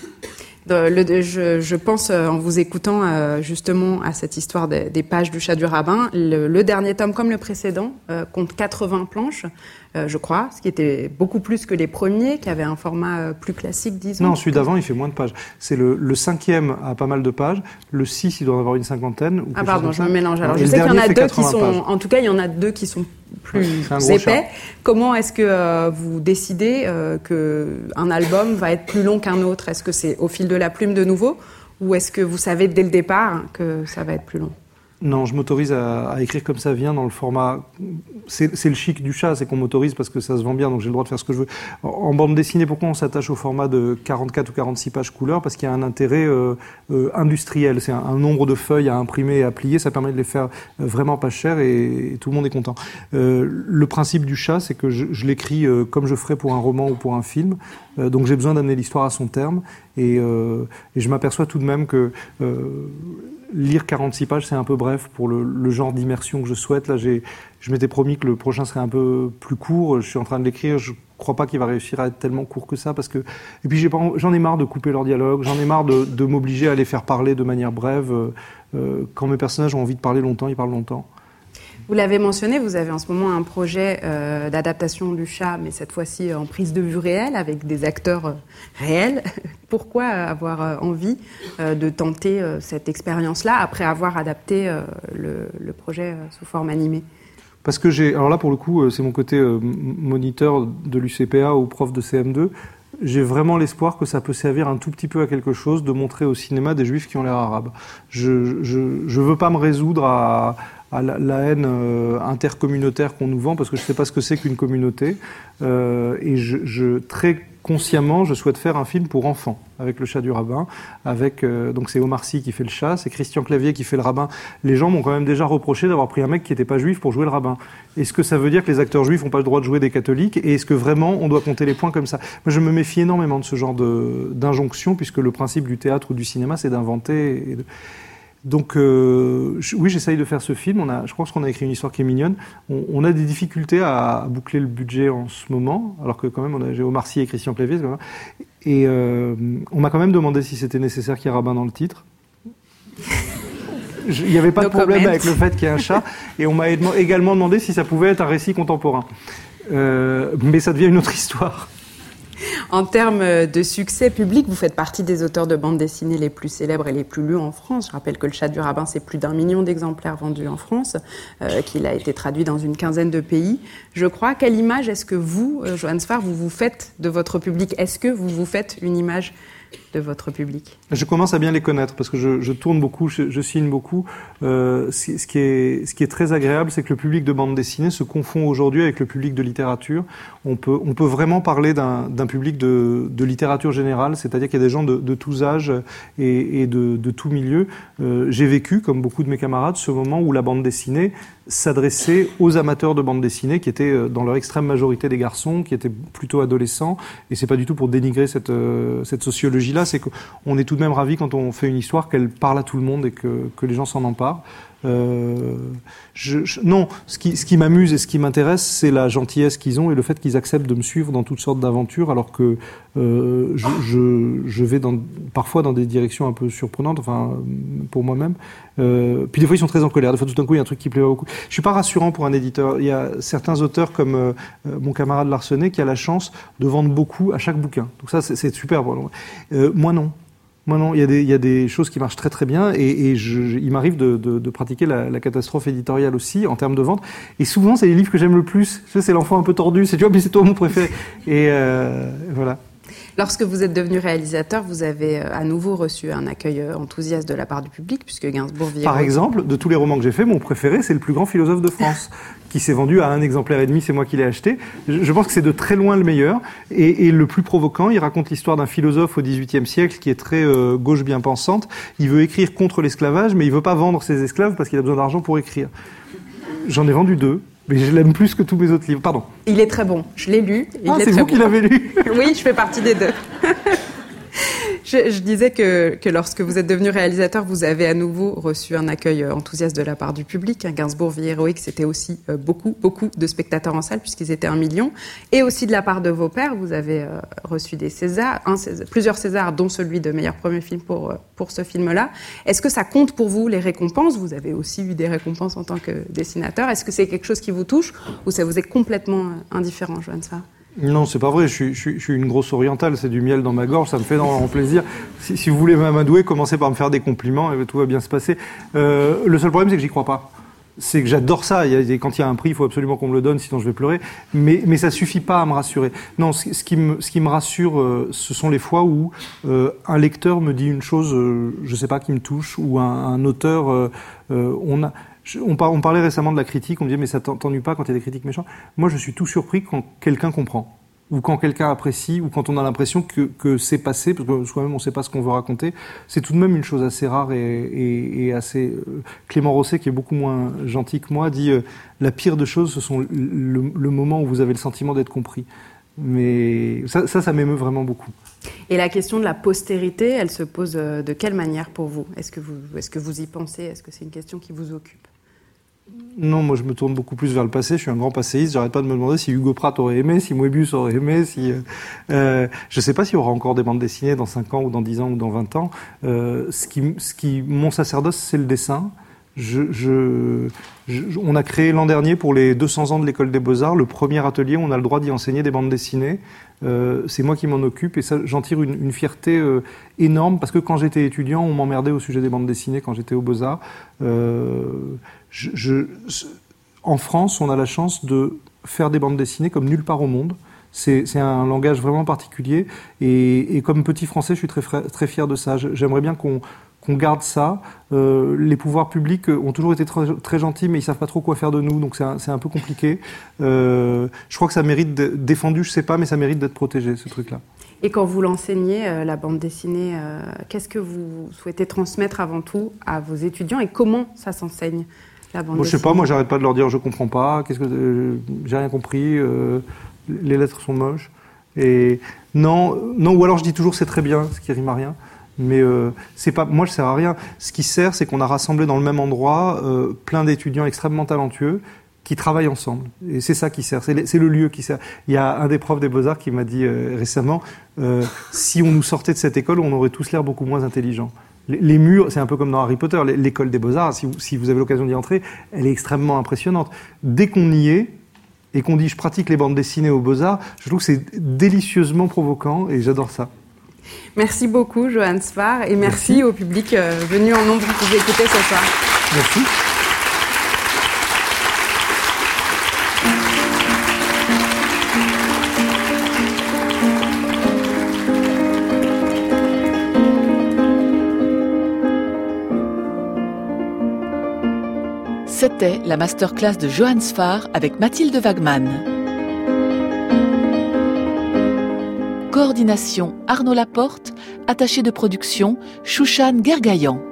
Je pense, en vous écoutant justement à cette histoire des pages du Chat du Rabbin, le dernier tome, comme le précédent, compte 80 planches, je crois, ce qui était beaucoup plus que les premiers, qui avaient un format plus classique, disons. Non, celui d'avant, il fait moins de pages. C'est le 5e a pas mal de pages, le 6, il doit en avoir une cinquantaine. Ah pardon, je me mélange. Alors, je sais qu'il y en a 2 qui sont... Pages. En tout cas, il y en a 2 qui sont plus épais. Chat. Comment est-ce que vous décidez qu'un album va être plus long qu'un autre? Est-ce que c'est au fil de la plume de nouveau, ou est-ce que vous savez dès le départ que ça va être plus long? Non, je m'autorise à écrire comme ça vient dans le format... C'est le chic du chat, c'est qu'on m'autorise parce que ça se vend bien, donc j'ai le droit de faire ce que je veux. En bande dessinée, pourquoi on s'attache au format de 44 ou 46 pages couleur? Parce qu'il y a un intérêt industriel. C'est un nombre de feuilles à imprimer et à plier, ça permet de les faire vraiment pas cher et tout le monde est content. Le principe du chat, c'est que je l'écris comme je ferais pour un roman ou pour un film. Donc j'ai besoin d'amener l'histoire à son terme et je m'aperçois tout de même que lire 46 pages, c'est un peu bref pour le genre d'immersion que je souhaite. Là, je m'étais promis que le prochain serait un peu plus court. Je suis en train de l'écrire. Je crois pas qu'il va réussir à être tellement court que ça parce que. Et puis j'en ai marre de couper leur dialogue. J'en ai marre de m'obliger à les faire parler de manière brève. Quand mes personnages ont envie de parler longtemps, ils parlent longtemps. Vous l'avez mentionné, vous avez en ce moment un projet d'adaptation du Chat, mais cette fois-ci en prise de vue réelle, avec des acteurs réels. Pourquoi avoir envie de tenter cette expérience-là, après avoir adapté le projet sous forme animée? Parce que alors là, pour le coup, c'est mon côté moniteur de l'UCPA ou prof de CM2. J'ai vraiment l'espoir que ça peut servir un tout petit peu à quelque chose, de montrer au cinéma des juifs qui ont l'air arabes. Je veux pas me résoudre à la haine intercommunautaire qu'on nous vend, parce que je ne sais pas ce que c'est qu'une communauté. Et très consciemment, je souhaite faire un film pour enfants, avec le Chat du Rabbin. Donc c'est Omar Sy qui fait le chat, c'est Christian Clavier qui fait le rabbin. Les gens m'ont quand même déjà reproché d'avoir pris un mec qui n'était pas juif pour jouer le rabbin. Est-ce que ça veut dire que les acteurs juifs n'ont pas le droit de jouer des catholiques? Et est-ce que vraiment on doit compter les points comme ça? Moi, je me méfie énormément de ce genre d'injonction, puisque le principe du théâtre ou du cinéma, c'est d'inventer... Donc oui, j'essaye de faire ce film. Je pense qu'on a écrit une histoire qui est mignonne. On a des difficultés à boucler le budget en ce moment, alors que quand même j'ai Omar Sy et Christian Clavier. Et on m'a quand même demandé si c'était nécessaire qu'il y ait rabbin dans le titre. Il n'y avait pas de problème avec le fait qu'il y ait un chat. Et on m'a également demandé si ça pouvait être un récit contemporain. Mais ça devient une autre histoire. En termes de succès public, vous faites partie des auteurs de bandes dessinées les plus célèbres et les plus lus en France. Je rappelle que le Chat du Rabbin, c'est plus d'1 million d'exemplaires vendus en France, qu'il a été traduit dans une quinzaine de pays. Je crois, quelle image est-ce que vous, Johann Sfar, vous faites de votre public? Est-ce que vous vous faites une image de votre public? Je commence à bien les connaître parce que je tourne beaucoup, je signe beaucoup. Ce qui est très agréable, c'est que le public de bande dessinée se confond aujourd'hui avec le public de littérature. On peut vraiment parler d'un public de littérature générale, c'est-à-dire qu'il y a des gens de tous âges et de tout milieu. J'ai vécu, comme beaucoup de mes camarades, ce moment où la bande dessinée s'adressait aux amateurs de bande dessinée qui étaient dans leur extrême majorité des garçons, qui étaient plutôt adolescents. Et c'est pas du tout pour dénigrer cette sociologie-là, c'est qu'on est tout de même ravis quand on fait une histoire qu'elle parle à tout le monde et que les gens s'en emparent. Non, ce qui m'amuse et ce qui m'intéresse, c'est la gentillesse qu'ils ont et le fait qu'ils acceptent de me suivre dans toutes sortes d'aventures, alors que je vais parfois dans des directions un peu surprenantes, enfin, pour moi-même. Puis des fois, ils sont très en colère. Des fois, tout d'un coup, il y a un truc qui plaît pas beaucoup. Je suis pas rassurant pour un éditeur. Il y a certains auteurs comme mon camarade Larsenet qui a la chance de vendre beaucoup à chaque bouquin. Donc ça, c'est super. Moi, non. Il y a des choses qui marchent très très bien et il m'arrive de pratiquer la catastrophe éditoriale aussi en termes de vente. Et souvent, c'est les livres que j'aime le plus. C'est l'enfant un peu tordu. Tu vois, mais c'est toi mon préféré. Et voilà. Lorsque vous êtes devenu réalisateur, vous avez à nouveau reçu un accueil enthousiaste de la part du public, puisque Gainsbourg vit. Par exemple, de tous les romans que j'ai faits, mon préféré, c'est Le plus grand philosophe de France, qui s'est vendu à 1 exemplaire et demi, c'est moi qui l'ai acheté. Je pense que c'est de très loin le meilleur et le plus provoquant. Il raconte l'histoire d'un philosophe au XVIIIe siècle qui est très gauche bien pensante. Il veut écrire contre l'esclavage, mais il veut pas vendre ses esclaves parce qu'il a besoin d'argent pour écrire. J'en ai vendu 2. Mais je l'aime plus que tous mes autres livres. Pardon. Il est très bon. Je l'ai lu. C'est vous qui l'avez lu. Oui, je fais partie des 2. Je disais que lorsque vous êtes devenu réalisateur, vous avez à nouveau reçu un accueil enthousiaste de la part du public. Gainsbourg vit héroïque, c'était aussi beaucoup de spectateurs en salle, puisqu'ils étaient 1 million. Et aussi de la part de vos pairs, vous avez reçu des Césars, plusieurs Césars, dont celui de meilleur premier film pour ce film-là. Est-ce que ça compte pour vous, les récompenses ? Vous avez aussi eu des récompenses en tant que dessinateur. Est-ce que c'est quelque chose qui vous touche ou ça vous est complètement indifférent, Johann Sfar ? Non, c'est pas vrai. Je suis une grosse orientale. C'est du miel dans ma gorge. Ça me fait énormément plaisir. Si vous voulez m'amadouer, commencez par me faire des compliments et tout va bien se passer. Le seul problème, c'est que j'y crois pas. C'est que j'adore ça. Quand il y a un prix, il faut absolument qu'on me le donne, sinon je vais pleurer. Mais ça suffit pas à me rassurer. Non, ce qui me rassure, ce sont les fois où un lecteur me dit une chose, je sais pas, qui me touche, ou un auteur. On parlait récemment de la critique, on me disait mais ça t'ennuie pas quand il y a des critiques méchantes. Moi je suis tout surpris quand quelqu'un comprend, ou quand quelqu'un apprécie, ou quand on a l'impression que c'est passé, parce que soi-même on sait pas ce qu'on veut raconter. C'est tout de même une chose assez rare et assez... Clément Rosset, qui est beaucoup moins gentil que moi, dit la pire des choses, ce sont le moment où vous avez le sentiment d'être compris. Mais ça m'émeut vraiment beaucoup. Et la question de la postérité, elle se pose de quelle manière pour vous ? Est-ce que vous y pensez ? Est-ce que c'est une question qui vous occupe ? Non, moi je me tourne beaucoup plus vers le passé. Je suis un grand passéiste. J'arrête pas de me demander si Hugo Pratt aurait aimé, si Moebius aurait aimé, si. Je sais pas s'il y aura encore des bandes dessinées dans 5 ans ou dans 10 ans ou dans 20 ans. Mon sacerdoce, c'est le dessin. On a créé l'an dernier, pour les 200 ans de l'école des Beaux-Arts, le premier atelier où on a le droit d'y enseigner des bandes dessinées. C'est moi qui m'en occupe et ça, j'en tire une fierté énorme, parce que quand j'étais étudiant, on m'emmerdait au sujet des bandes dessinées quand j'étais aux Beaux-Arts. En France, on a la chance de faire des bandes dessinées comme nulle part au monde. C'est un langage vraiment particulier et comme petit Français, je suis très fier de ça. J'aimerais bien qu'on garde ça. Les pouvoirs publics ont toujours été très, très gentils, mais ils savent pas trop quoi faire de nous, donc c'est un peu compliqué. Je crois que ça mérite d'être défendu, je sais pas, mais ça mérite d'être protégé, ce truc-là. Et quand vous l'enseignez, la bande dessinée, qu'est-ce que vous souhaitez transmettre avant tout à vos étudiants et comment ça s'enseigne, la bande dessinée ? Je sais pas, moi j'arrête pas de leur dire je comprends pas, j'ai rien compris, les lettres sont moches. Et non, ou alors je dis toujours c'est très bien, ce qui rime à rien. Mais c'est pas, moi je sers à rien. Ce qui sert, c'est qu'on a rassemblé dans le même endroit plein d'étudiants extrêmement talentueux qui travaillent ensemble. Et c'est ça qui sert, c'est le lieu qui sert. Il y a un des profs des Beaux-Arts qui m'a dit récemment, si on nous sortait de cette école, on aurait tous l'air beaucoup moins intelligents. Les murs, c'est un peu comme dans Harry Potter, l'école des Beaux-Arts, si vous avez l'occasion d'y entrer, elle est extrêmement impressionnante. Dès qu'on y est, et qu'on dit je pratique les bandes dessinées aux Beaux-Arts, je trouve que c'est délicieusement provoquant et j'adore ça. Merci beaucoup, Johann Sfar, et merci au public venu en nombre pour vous écouter ce soir. Merci. C'était la masterclass de Johann Sfar avec Mathilde Wagman. Coordination Arnaud Laporte, attaché de production Chouchane Gergaillan.